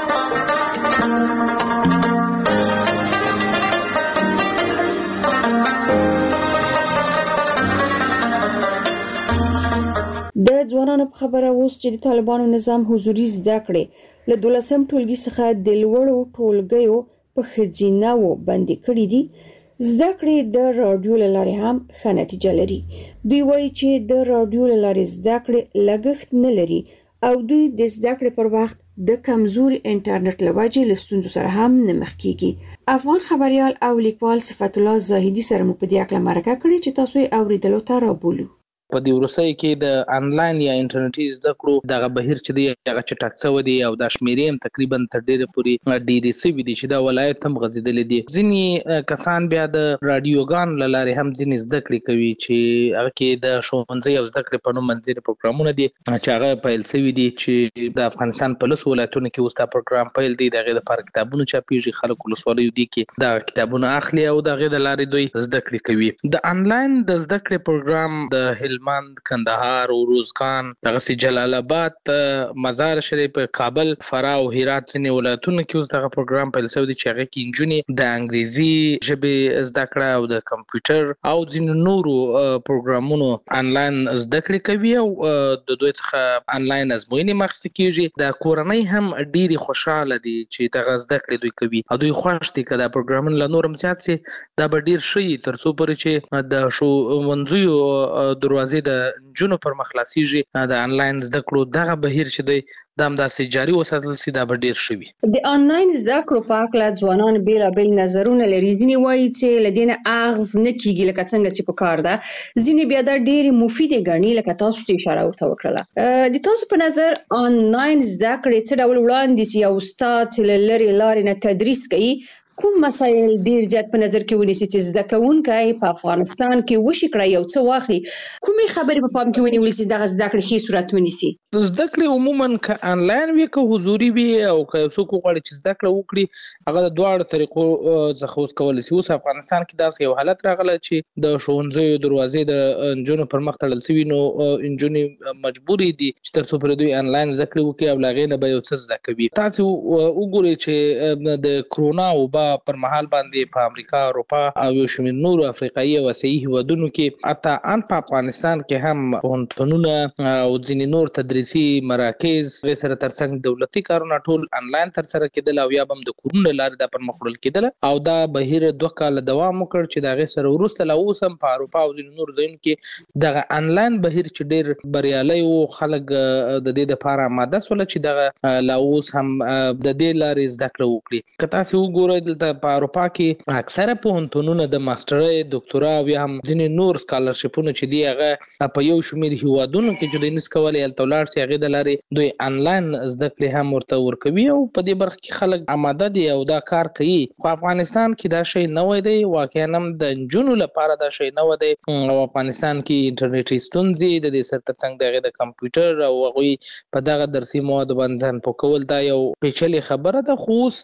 [SPEAKER 4] د ځوانانو په خبره اوس چې د طالبانو نظام حضوري زده کړې له دولسم ټولګي څخه د لوړو ټولګیو په ښځینه‌وو بندي کړي دي، زده کړې د راډیو له لارې هم ښه نتیجه لري. دوی وایي چې د راډیو له لارې زده کړې لګښت نه لري او دوی د زده کړې پر وخت د کمزوري انټرنیټ له وجې له ستونزو سره هم نه مخ کیږي. افغان خبریال او لیکوال صفت الله زاهدي سره مو په دې اړه مرکه کړې چې تاسو یې اوریدلو ته رابولو.
[SPEAKER 6] په دې وروستیو کې د انلاین یا انټرنیټي زده کړو دغه بهیر چې دی هغه چټک شوی دی او د شمیرې هم تقریبا تر ډېره پورې ډېرې سوي دي چې دا ولایت هم غځېدلې دي. ځینې کسان بیا د راډیوګانو له لارې هم ځینې زده کړې کوي چې هغه کې د ښوونځي او زده کړې په نوم منځني پروګرامونه دي چې هغه پیل شوي دي چې د افغانستان په لسو ولایتونو کې اوس دا پروګرام پیل دی. د هغې دپاره کتابونه چاپېږي، خلک ولسوالیو دي کې دغه کتابونه اخلي او د هغې د لارې دوی زده کړې کوي. د انلاین د زده کړې پروګرام د هلمند، کندهار، روزګان، دغسې جلال آباد، مزار شریف، کابل، فراه او هرات ځینې ولایتونو کې اوس دغه پروګرام پیل شوی دی چې هغې کې نجونې د انګریزي ژبې زده کړه او د کمپیوټر او ځینو نورو پروګرامونو انلاین زده کړې کوي او د دوی څخه انلاین ازموینې هم اخیستل کېږي. د کورنۍ هم ډېرې خوشحاله دي چې دغه زده کړې دوی کوي او دوی خوښ دي که دا پروګرامونه له نور هم زیات سي دا به ډېر ښه وي تر څو پورې چې د ښوونځیو دروازې د نجونو پر مخ خلاصېږي. د انلاین زده کړو دغه بهیر چې دی دا همداسې جاري وساتل سي دا به ډېر ښه وي.
[SPEAKER 10] د آنلاین زده کړو په هکله ځوانان بېلابېل نظرونه لري. ځینې وایي چې له دې نه اغز نه کېږي لکه څنګه چې پکار ده، ځینې بیا دا ډېرې مفیدې ګڼي لکه تاسو چې اشاره ورته وکړله. د تاسو په نظر آنلاین زده کړې څه ډول وړاندې سي؟ یو استاد چې له لرې لارې نه تدریس کوي کوم مسایل ډیر زیات په نظر کې ونیسي چې زده کوونکی په افغانستان کې وشي کړی یو څه واخلي؟ کومې خبرې په پام کې ونیول سي دغه زده کړې ښې صورت ونیسي؟
[SPEAKER 6] زده کړې عموما که انلاین وي که حضوري وي او که یو څوک وغواړي چې زده کړه وکړي هغه د دواړو طریقو څخه اوس کولی سي. اوس افغانستان کې داسې یو حالت راغلی چې د ښوونځیو دروازې د نجونو پر مخ تړل سوي، نو نجونې مجبورې دي چې تر څو پورې دوی انلاین زده کړې وکړي او له هغې نه به یو څه زده کوي. تاسې وګورئ چې د کرونا وبا پر مهال باندې په امریکا، اروپا او یو شمېر نورو افریقایي او اسیایي هیوادونو کې حتی ان په افغانستان کې هم پوهنتونونه او ځینې نور تدریسي مراکز هغې سره ترڅنګ دولتي کارونه ټول انلاین ترسره کېدل او یا به هم د کورونو له لارې دا پرمخ وړل کېدل او دا بهیر دوه کاله دوام وکړ چې د هغې سره وروسته لا اوس هم په اروپا او ځینې نورو ځایونو کې دغه انلاین بهیر چې ډېر بریالی و، خلک د دې دپاره آماده سوله چې دغه لا اوس هم د دې لارې زده کړه وکړي. که تاسې وګورئ دلته په اروپا کې اکثره پوهنتونونه د ماسترۍ ډاکټرا او یا هم ځینې نور سکالرشپونه چې دی هغه په یو شمېر هیوادونو کې چې دوی نس کولی هلته ولاړ شي هغې د لارې دوی انلاین زده کړې هم ورته ورکوي او په دې برخه کې خلک آماده دي او دا کار کوي. خو افغانستان کې دا شی نوی دی، واقعا هم د نجونو لپاره دا شی نوی دی او افغانستان کې انټرنیټي ستونزې د دې سره ترڅنګ د هغې د کمپیوټر او هغوی په دغه درسي موادو باندې ځان پوه کول دا یو پیچلې خبره ده، خو اوس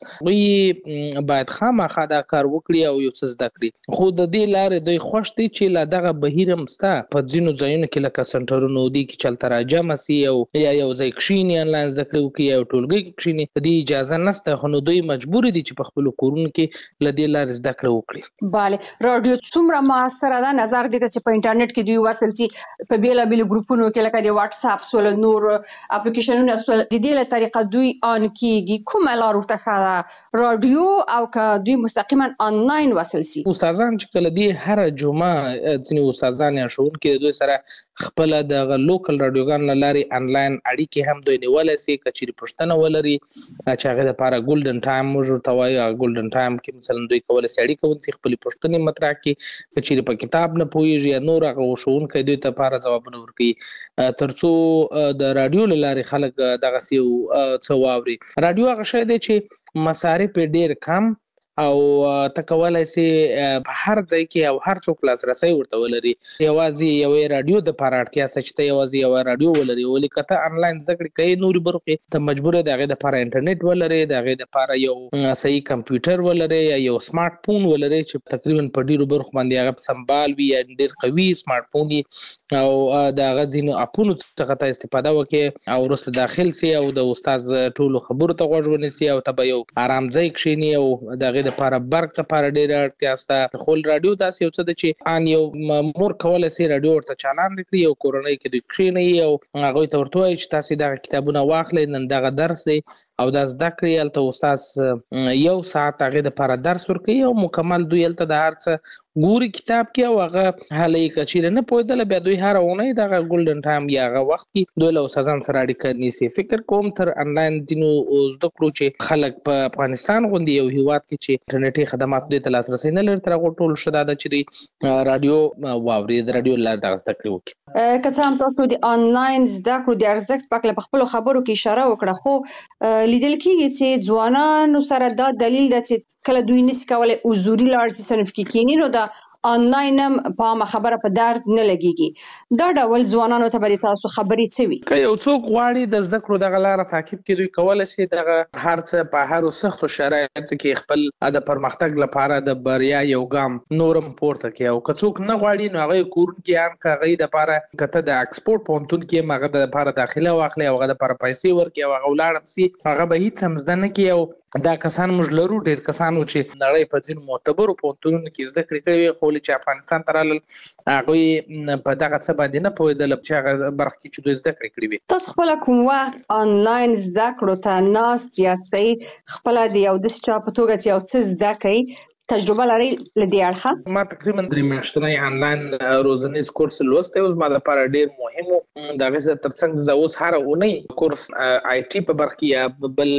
[SPEAKER 6] دوی باید خامخا دا کار وکړي او یو څه زده کړي. خو د دې لارې دوی خوښ دي چې لا دغه بهیر هم شته په ځینو ځایونو کې لکه سنټرونو دي کې چې هلته راجمع سي او یا یو ځای کښېني انلاین زده کړې وکړي یا یو ټولګي کې کښېني. د دې اجازه نشته، خو نو دوی مجبور دي چې په خپلو کورونو کې له دې لارې زده کړه وکړي.
[SPEAKER 10] بله، راډیو څومره موثره ده نظر دې ته چې په انټرنیټ کې دوی وصل چې په بیلابیلو ګروپونو کې لکه د واتس اپ سول نور اپلیکیشنونه سول د دې له طریقه دوی آن کیږي، کومه لار ورته ښه ده، راډیو او که دوی مستقیما آنلاین وصل سي؟
[SPEAKER 6] استادان چې کله دی هر جمعه ځینې استادان یا ښوونکي د دوی سره خپله دغه لوکل راډیوګانو له لارې انلاین اړیکې هم دوی نیولی سي که چیرې پوښتنه ولري چې هغې دپاره ګولډن ټایم موږ ورته وایو. ګولډن ټایم کې مثلا دوی کولی سي اړیکه ونیسي، خپلې پوښتنې مطرح کړي، که چیرې په کتاب نه پوهېږي یا نور هغه ښوونکی دوی ته لپاره ځوابونه ورکوي تر څو د راډیو له لارې خلک دغسې یو څه واوري. راډیو هغه شی دی چې مصارف یې ډېر کم او ته کولی سي په هر ځای کې او هر څوک لاسرسی ورته ولري. یوازې یوې راډیو دپاره اړتیا شته چې ته یوازې یوه راډیو ولري، ولې که ته انلاین زده کړې کوې نورې برخو کې ته مجبور یې د هغې دپاره انټرنیټ ولرې، د هغې دپاره یو صحیح کمپیوټر ولرې یا یو سمارټ فون ولرې چې تقریبا په ډېرو برخو باندې هغه سمبال وي یا ډېر قوي سمارټ فون وي او د هغه ځینو اپونو څخه ته استفاده وکړې او وروسته داخل سي او د استاد ټولو خبرو ته غوږ ونیسي او ته به یو ارام ځای کښېني او د هغې دپاره برق دپاره ډېره اړتیا شته. خو راډیو داسې یو څه ده چې ان یو مور کولی سي راډیو ورته چالان کړي او کورنۍ کې دوی کښېنوي او هغوی ته ورته وایي چې تاسې دغه کتابونه واخلئ، نن دغه درس دی او دا زده کړئ. هلته استاد یو ساعت هغې دپاره درس ورکوي او مکمل دوی هلته د هر څه ګوري کتاب کې او هغه هلې که چیرې نه پوهېدله بیا دوی هره اونۍ دغه ګولډن ټایم یا هغه وخت کې دوی له استادانو سره اړیکه نیسي. فکر کوم تر انلاین ځینو زده کړو چې خلک په افغانستان غوندې یو هېواد کې چې انټرنیټي خدمات دوی ته لاسرسی نه لري تر هغو ټولو ښه دا ده چې دوی راډیو واوري، د راډیو له لارې دغه زده کړې وکړي.
[SPEAKER 10] که څه هم تاسو د آنلاین زده کړو د ارزښت په هکله په خپلو خبرو کې اشاره وکړه، خو لیدل کېږي چې ځوانانو سره دا دلیل ده چې کله دوی نشي کولی حضوري لاړ شي صنف کې کښېني نو دا آنلاین هم په عامه خبره په درد نه لګېږي. دا ډول ځوانانو ته به تاسو خبرې څه وي؟
[SPEAKER 6] که یو څوک غواړي د زده کړو دغه لاره تعقیب کړي دوی کولی سي دغه هر څه په هرو سختو شرایطو کې خپل د پرمختګ لپاره د بریا یو ګام نور هم پورته کړي او که څوک نه غواړي نو هغه کورونکي هم که هغوی دپاره که ته د اکسپورټ پوهنتون کې هم هغه دپاره داخله واخلي او هغه دپاره پیسې ورکړي او هغه ولاړ هم سي، هغه به هېڅ هم زده نه کړي. او دا کسان موږ لرو ډېر کسان و چې نړۍ په ځینو معتبرو پوهنتونونو کې زده کړې کړې وې، خو چې افغانستان ته رالل هغوی په دغه څه باندې نه پوهېدل چې هغه برخه کې چې دوی زده کړې کړې وې.
[SPEAKER 10] تاسو خپله کوم وخت آنلاین زده کړو ته ناست یاستئ، خپله د یو داسې چا په توګه چې یو څه زده کوئ تجربه لرئ له دې اړخه؟
[SPEAKER 6] ما تقریبا درې میاشتنی آنلاین روزنیز کورس لوستی اوس ما دپاره ډېر مهم و. د هغې سره تر څنګ زه اوس هره اونۍ کورس آی ټي په برخه کې یا بل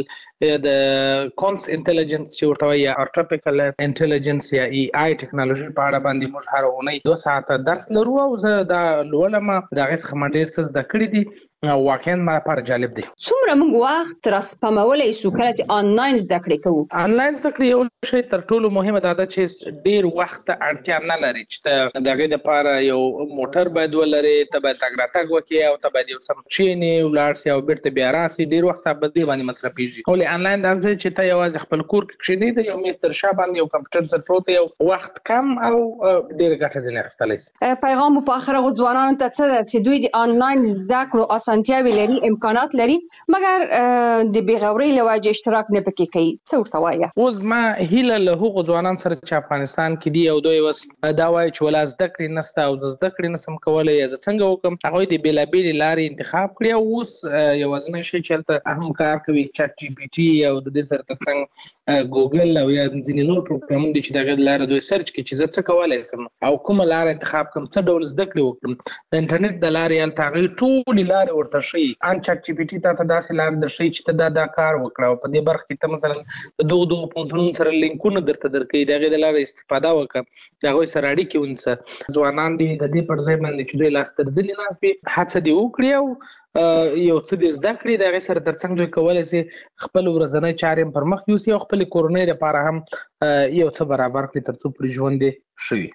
[SPEAKER 6] د کونس انټیلیجنس چې ورته وایي یا ارټیفیشل انټیلیجنس یا ای آی ټیکنالوژي په اړه باندې موږ هره اونۍ دوه ساعته درس لرو او زه دا لولم. د هغې څخه ما ډېر څه زده کړي دي او واقعا ما لپاره جالب دی.
[SPEAKER 10] څومره موږ وخت راسپمولی سو کله چې آنلاین زده کړې کوو؟
[SPEAKER 6] آنلاین زده کړې یو شی تر ټولو مهمه دا ده چې ډېر وخت ته اړتیا نه لري چې ته د هغې دپاره یو موټر باید ولرې، ته باید تګ راتګ وکړې او ته باید یو څه کښېنې ولاړ سې او بېرته بیا راسې، ډېر وخت ستا په دې باندې مصرفېږي. ولې آنلاین دا دی چې ته یوازې خپل کور کې کښېنې د یو میز تر شا باندې یو کمپیوټر سره پروت دی، وخت کم او ډېره ګټه ځینې اخیستلی شي.
[SPEAKER 10] پیغام په آخر هغو ځوانانو ته څه ده چې دوی د آنلاین زده کړو اسانتیاوې لري، امکانات لري، مګر د بېغورۍ له وجې اشتراک نه پکې کوي، څه ورته وایه؟
[SPEAKER 6] اوس ما هیله له هغو ځوانانو سره چې افغانستان کې دي او دوی اوس دا وایي چې ولا زده کړې نشته او زه زده کړې نشم کولی یا زه څنګه وکړم، هغوی د بېلابېلې لارې انتخاب کړي او اوس یوازینی شی چې هلته هم کار کوي چټ جي پي ټي او د دې سره تر څنګ ګوګل او یا ځینې نور پروګرامونه دي چې د هغې له لارې دوی سرچ کړي چې زه څه کولی شم او کومه لاره انتخاب کړم، څه ډول زده کړې وکړم. د انټرنیټ د لارې هلته هغوی ټولې لارې ورته شي ان چټ جی پی ټي ته داسې لار در شي چې ته دا دا کار وکړه او په دې برخه کې ته مثلا دوه دوه پونتونو سره لینکونه درته درکې دغه د لارې استفاده وکړه هغه سره اړیکې ونسه ځوانان دي د دې پر ځای باندې چې دوی لاس تر ځنې ناس به هڅه دی وکړي او یو څه د زده کړې دغه سره ترڅنګ دوی کولای شي خپل ورځنی چارې پر مخ یوسي او خپل کورنۍ لپاره هم یو څه برابر کړي ترڅو پر ژوند شي.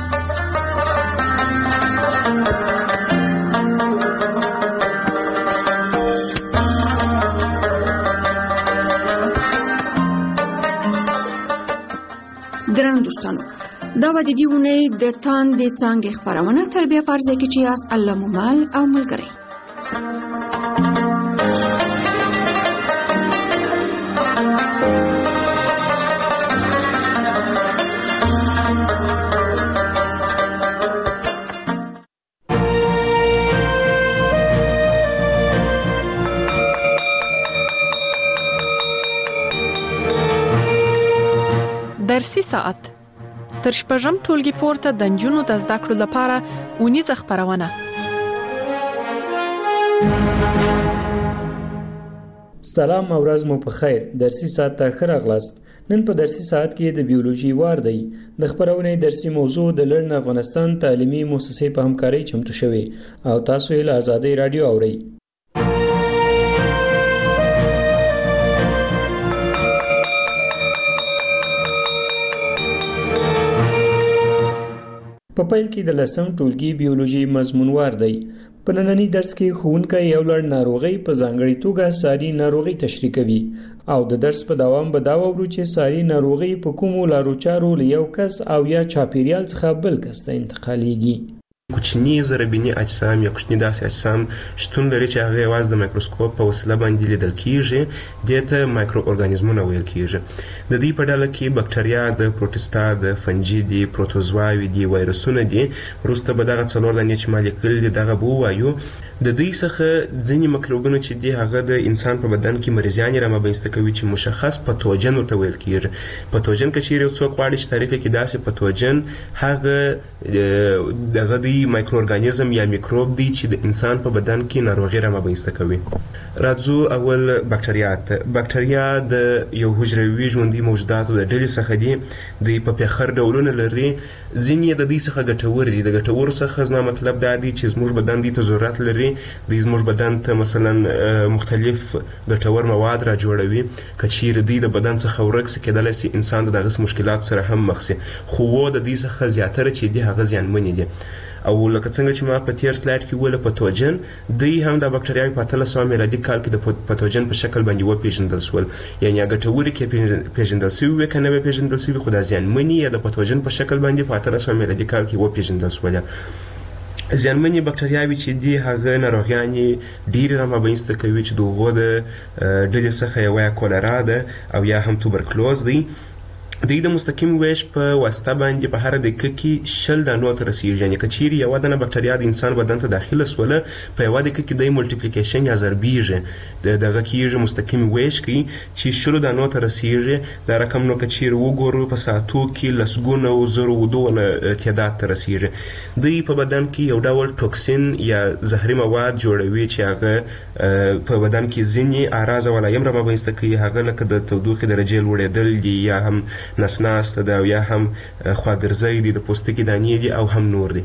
[SPEAKER 4] درنو دوستانو دا و د دې اونۍ د تاندې څانګې خپرونه تر بیا په ځای کې چې یاست الله مو مل او ملګری.
[SPEAKER 11] درسي ساعت تر شپږم ټولګي پورته د نجونو د زده کړو لپاره اونیزه خپرونه.
[SPEAKER 12] سلام او ورځ مو په خیر. درسي ساعت ته ښه راغلاست. نن په درسي ساعت کې د بیولوژي وار دی. د خپرونې درسي موضوع د لړن افغانستان تعلیمي مؤسسې په همکارۍ چمتو شوی او تاسو یې له آزادۍ رادیو اورئ. په پیل کې د لسم ټولګي بیولوژي مضمونوار دی. په نننی درس کې ښوونکی یو لړ ناروغۍ په ځانګړې توګه ساري ناروغۍ تشریح کوي او د درس په دوام به دا واورو چې ساري ناروغۍ په کومو لارو چارو له یو کس او یا چاپیریال څخه بل کس ته انتقالیږي.
[SPEAKER 13] کوچني ضربیني اجسام یا کوچني داسې اجسام شتون لري چې هغه یوازې د مایکروسکوپ په وسیله باندې لیدل کیږي. دې ته مایکرو ارګانیزمونه ویل کیږي. د دې په ډله کې بکټریا، د پروټستا، د فنجي دي، پروتوزواوي دي، وایرسونه دي. وروسته به دغه څلور دانې چې مالیکول دي دغه به ووایو. د دوی څخه ځینې مکروبونه چې دي هغه د انسان په بدن کې مریضیانې رامنځته کوي چې مشخص پتوجن ورته ویل کیږي. پتوجن که چیرې یو څوک غواړي چې تعریف کړي داسې پتوجن هغه دغه دی مایکرو ارګانیزم یا میکروب دی چې د انسان په بدن کې ناروغي رامنځته کوي. راځو اول بکټریا ته. بکټریا د یو حجروي ژوندي موجوداتو د ډلې څخه دي. دوی په پیخر ډولونه لري. ځینې د دوی څخه ګټور دي. د ګټورو څخه زما مطلب دا دی چې زموږ بدن دې ته ضرورت لري. دوی زموږ بدن ته مثلا مختلف ګټور مواد را جوړوي. که چیرې دوی د بدن څخه ورک سي کېدلی سي انسان د دغسې مشکلاتو سره هم مخ سي، خو و د دوی څخه زیاتره چې دي هغه زیانمنې دي. او لکه څنګه چې ما په تیر سلاید کې ویل پتوجن دوی هم د بکټریاوي په اتلس سوه میلادي کال کې د پتوجن په شکل باندې وپېژندل شول. یعنې یا ګټورې کې پېژندل شوي وې که نه وې پېژندل شوي، خو دا زیانمنې یا د پتوجن په شکل باندې په اتلس سوه میلادي کال کې وپېژندل شولې. زیانمنې بکټریاوي چې دي هغه ناروغیانې ډېرې رامنځته کوي چې د هغو د ډلې څخه یوه یا کولرا ده او یا هم توبرکلوز دی. دوی د مستقیم ویش په واسطه باندې په هره دقیقه کې شل دانو ته رسیږي. یعنې که چیرې یوه دانه بکټریا د انسان بدن ته داخله سوله په یوه دقیقه کې دی ملټیپلیکیشن یا ضربیږي دغه کېږي مستقیم ویش کوي چې شلو دانو ته رسیږي. دا رقم نو که چیرې وګورو په ساعتو کې لسګونه او زرو ودونه تعداد ته رسیږي. دوی په بدن کې یو ډول ټوکسین یا زهري مواد جوړوي چې هغه په بدن کې ځینې اعراض او علایم رامنځته کوي. هغه لکه د تودوخې درجې لوړېدل دي یا هم نسناسته ده او یا هم خواګرځی دي، د پوستکي دانې دي او هم نور دي.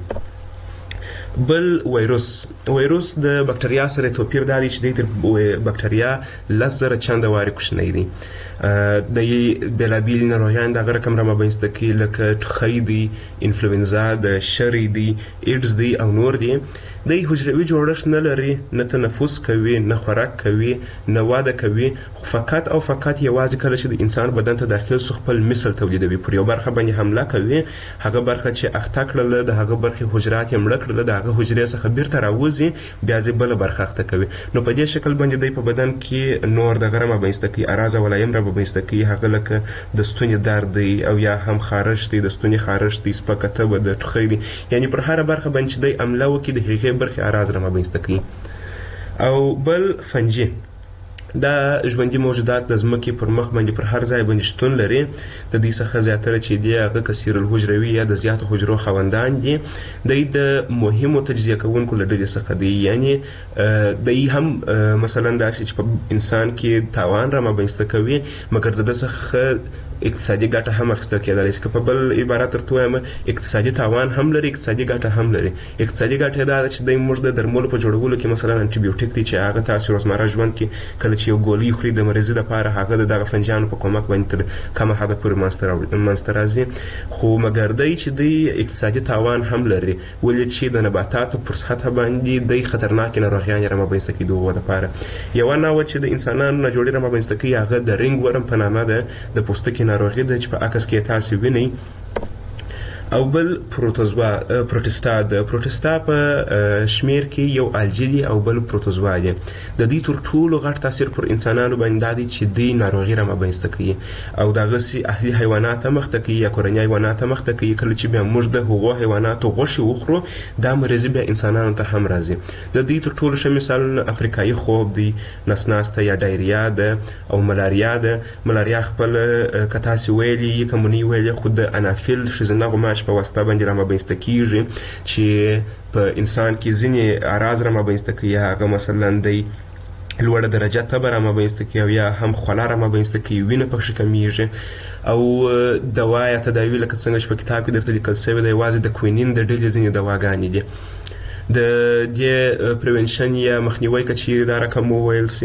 [SPEAKER 13] بل وایروس. وایروس د بکټریا سره توپیر دا دی چې دی تر بکټریا لس زره چنده وارې کوچنی دی. د بېلابېلې ناروغیانې د هغه رقم رامنځته کوي لکه ټوخی دی، انفلوینزا ده، شری دی، ایډز دی او نور دی. دی حجروي جوړښت نه لري، نه تنفس کوي، نه خوراک کوي، نه واده کوي، خو فقط او فقط یوازې کله چې د انسان بدن ته داخل سو خپل مثل تولیدوي. پر یو برخه باندې حمله کوي، هغه برخه چې اخته کړله د هغه برخې حجرات یې مړه کړله د هغه حجرې څخه بیرته راوځي، بیا ځې بله برخه اخته کوي. نو په دې شکل باندې دی په بدن کې نور دغه رامنځته کوي، اعراض او علایم رامنځته کوي. هغه لکه د ستوني درد دی او یا هم خارش دی، د ستوني خارش دی، سپکه تبه ده، ټوخی دی. یعنې پر هره برخه باندې چې دی حمله وکړي د هغې برخې اعراض رامنځته کوي. او بل فنجي. دا ژوندي موجودات د ځمکې پر مخ باندې پر هر ځای باندې شتون لري. د دې څخه زیاتره چې دی هغه کثیر الحجروي یا د زیاتو حجرو خاوندان دي. دوی د مهمو تجزیه کوونکو له ډلې څخه دي، یعنې دوی هم مثلا داسې چې په انسان کې تاوان را مابینځته کوي، مګر د ده څخه اقتصادي ګټه هم اخیستل کېدلی شي. که په بل عبارت درته ووایم اقتصادي تاوان هم لري، اقتصادي ګټه هم لري. اقتصادي ګټه یې دا ده چې دوی موږ د درملو په جوړولو کې مثلا انټي بیوټیک دی چې هغه تاسو روزمره ژوند کې کله چې یو ګولۍ خوري د مریضۍ لپاره هغه د دغه فنجانو په کومک باندې تر کمه حده پورې منځته راځي. خو مګر دی چې دوی اقتصادي تاوان هم لري، ولې چې د نباتاتو پر سطحه باندې دوی خطرناکې ناروغیانې رامنځته کوي د هغو دپاره. یوه نوعه چې د انسانانو نه جوړې رامنځته کوي هغه د رینګ ورم په نامه ده، د پوستکي ناروغي ده چې په عکس کې تاسو وینئ. او بل پروتوزوا پروټستا د پروټستا په شمیر کې یو الجی دی او بل پروتوزوا دی. د دې تر ټولو غټ تاثیر پر انسانانو باندې دی چې دوی ناروغي رامنځته کوي او دغه سي اهلي حیوانات مخته کوي یا کورنۍ حیوانات مخته کوي. کله چې بیا موږ د هغو حیواناتو غوښې وخورو دا مرضي بیا انسانانو ته هم راځي. د دې تر ټولو ښه مثالونه افریقایي خوب دی، نسناسته یا ډایریا ده او ملاریا ده. ملاریا خپل که تاسې ویلي که مو نه ویلي خو د انافیل ښځینه غوماش په واسطه باندې رامنځته کیږي چې په انسان کې ځینې اعراض رامنځته کوي. هغه مثلا دی لوړه درجه تبه رامنځته کوي او یا هم خوله رامنځته کوي، وینه پکښې کمیږي. او دوا یا تداوي لکه څنګه چې په کتاب کې درته لیکل شوی دی یوازې د کوینین د ډلې ځینې دواګانې دي. د دې پریونشن یا مخنیوي که چیرې دا رقم وویل سي،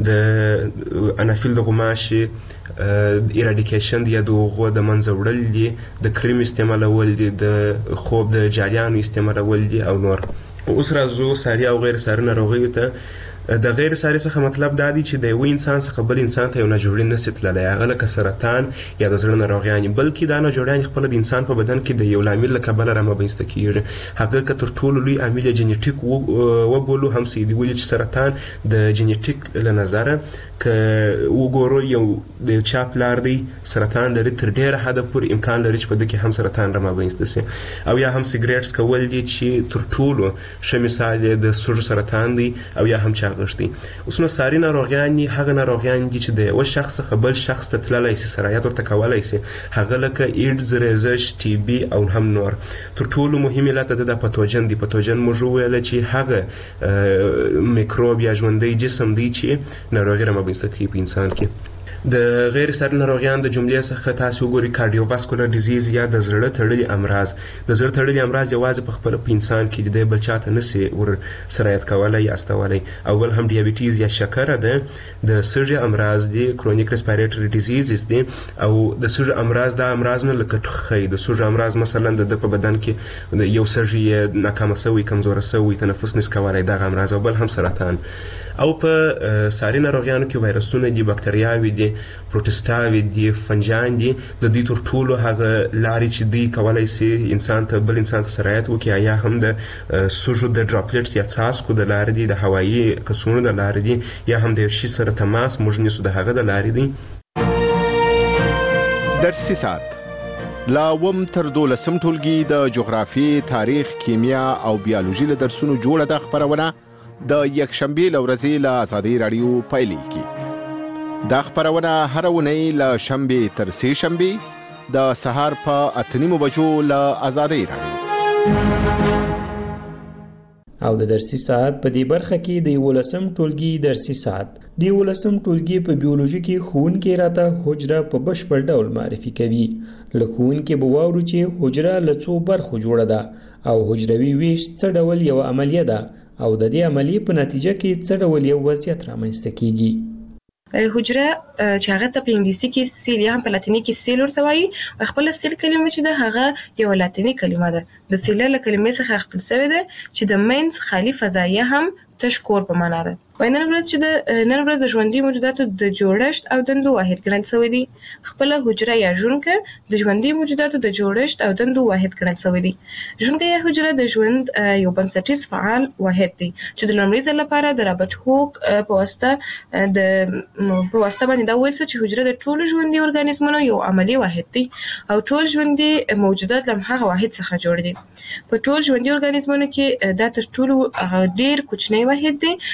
[SPEAKER 13] د انافیل د غوماشې ایراډیکیشن دی یا د هغو د منځه وړل دي، د کریم استعمالول دي، د خوب د جاریانو استعمالول دي او نور. اوس راځو ساري او غیر ساري ناروغیو ته. د غیر ساري څخه مطلب دا دی چې د یو انسان څخه بل انسان ته یو ناجوړي نشي تللی، هغه لکه سرطان یا د زړه ناروغیانې، بلکې دا ناجوړیانې خپله د انسان په بدن کې د یو لامل له کبله رامنځته کیږي. هغه که تر ټولو لوی عامل یې جنیټیک وبولو هم څه دي، ولې چې سرطان د جنیټیک له نظره که وګورو یو د یو چا پلار دی سرطان لري، تر ډېره حده پورې امکان لري چې په ده کې هم سرطان رامنځته سي. او یا هم سګریټس کول دي چې تر ټولو ښه مثال یې د سږو سرطان دی او یا هم چاغښت دی. اوس نو ساري ناروغیانې هغه ناروغیان دي چې د یوه شخص څخه بل شخص ته تللی سي، سرایت ورته کولی سي، هغه لکه ایډز، ریزش، ټي بي او هم نور. تر ټولو مهم علت د ده پتوجن دی. پتوجن موږ وویله چې هغه میکروب یا ژوندی جسم دی چې ناروغي رامنځته کوي په انسان کې. د غیر ساري ناروغیان د جملې څخه تاسو وګورئ کارډیوواسکولر ډیزیز یا د زړه تړلي امراض. د زړه تړلي امراض یوازې په خپله په انسان کې د بل چاته نسي ور سرایت کولی یا استولی. او بل هم ډیابیټیز یا شکره ده، د سږي امراض دي، کرونیک ریسپیریټري ډیزیزز دي. او د سږي امراض دا امراض نه لکه ټوخی، د سږي امراض مثلا د ده په بدن کې یو سږي یې ناکامه سوی، کمزوره سوی، تنفس نس کولی، دغه امراض. او بل هم سرطان. او په ساري ناروغیانو کې وایرسونه دي، بکتریاوې دي، پروټسټاوې دي، فنجان دي. د دې تر ټولو هغه لارې چې دوی کولی سي انسان ته بل انسان ته سرایت وکړي، یا هم د سږو د ډراپلیټس یا څاڅکو د لارې دي، د هوایي کڅوړو د لارې دي، یا هم د یو شي سره تماس موږ نیسو د هغه د لارې دي.
[SPEAKER 14] درسي ساعت لا اووم تر دولسم ټولګي د جغرافیې، تاریخ، کیمیا او بیولوژي له درسونو جوړه ده خپرونه د یکشنبې له ورځې له ازادۍ راډیو پیلېږي. دا خپرونه هره اونۍ له شنبې تر سې شنبې د سهار په اته نیمو بجو له ازادۍ راډیو.
[SPEAKER 12] او د درسي ساعت په دې برخه کې د یولسم ټولګي درسي ساعت د یولسم ټولګي په بیولوژي کې ښوونکی راته حجره په بشپړ ډول معرفي کوي. له ښوونکي به واورو چې حجره له څو برخو جوړه ده او حجروي ویش څه ډول یوه عملیه ده او د دې عملیې په نتیجه کې څه ډول یو وضعیت رامنځته کیږي.
[SPEAKER 15] حجره چې هغه ته په انګلیسي کې سیل یا هم په لاتیني کې سیل ورته وایي. خپل سیل کلمه چې ده هغه یو لاتیني کلمه ده، د سیل له کلمې څخه اخیستل شوې ده چې د مینز خالی فضایه هم تش کور په معنا ده. وای نن ورځ چې د نن ورځ د ژوندي موجوداتو د جوړښت او دندو واحد ګڼل شوی دی. خپل حجره یا ژوندکه د ژوندي موجوداتو د جوړښت او دندو واحد ګڼل شوی دی. ژوندکه یا حجره د ژوند یو بنسټیز فعال واحد دی چې د لومړي ځل لپاره د رابرټ هوک په واسطه د په واسطه باندې دا ویل چې حجره د ټولو ژوندي ارګانیزمونو یو عملی واحد دی او ټول ژوندي موجودات له هغه واحد څخه جوړ دي. په ټول ژوندي ارګانیزمونو کې دا تر ټولو ډیر کوچنی واحد دی چې د ژوند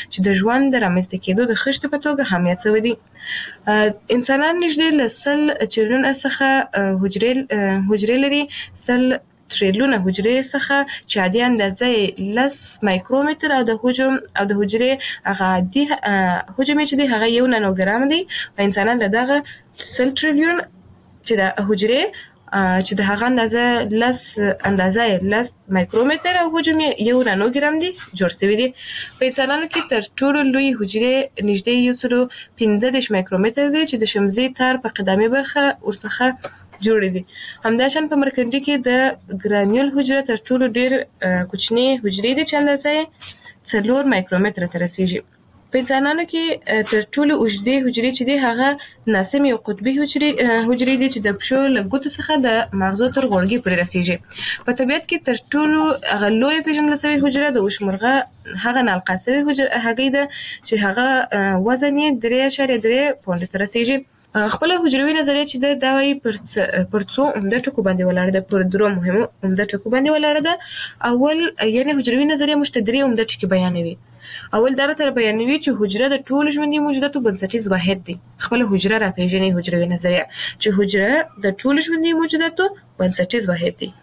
[SPEAKER 15] ژوند د رامنځته کېدو د خښتو په توګه هم یاد شوی دی. انسانان نږدې له سل چریلیونه څخه حجرې حجرې لري، سل تریلیونه حجرې څخه چې عادي اندازه یې لس مایکرومتر او د حجم او د حجرې هغه عادي حجم یې چې دی هغه یو نانوګرام دی. په انسانان له دغه سل تریلیون چې د حجرې چې د هغه اندازه لس اندازه یې لس مایکرومتر او حجم یې یو نانوګرام دی جوړ شوی دی. په انسانانو کې تر ټولو لوی حجرې نږدې یو سلو پنځه دېرش مایکرومتر دی چې د شمزي تار په قدامي برخه ورڅخه جوړې دي. همداشان په مرکندي کې د ګرانیول حجره تر ټولو ډېر کوچني حجرې دي چې اندازه یې څلور مایکرومتره ته رسیږي. په انسانانو کې تر ټولو اوږدې حجرې چې دي هغه ناسمې او قطبي حجرې حجرې دي چې د پښو له ګوتو څخه د مغزو تر غوړګي پورې رسیږي. په طبیعت کې تر ټولو هغه لویه پیژندل شوې حجره د وشمرغه هغه نالقا شوې حجره هګۍ ده چې هغه وزن یې درې اعشاریه درې پونډو ته رسیږي. خپل حجروي نظریه چې د دا وایي پر پر څو عمده ټکو باندې ولاړه ده، پر درو مهمو عمده ټکو باندې ولاړه ده. اول یعنی حجروي نظریه موږ ته درې عمده ټکي بیانوي. اول دا راته بیانوي چې حجره د ټولو ژوندي موجوداتو بنسټیز واحد دی. خپل حجره راپېژني حجروي نظریه چې حجره د ټولو ژوندي موجوداتو بنسټیز واحد دی.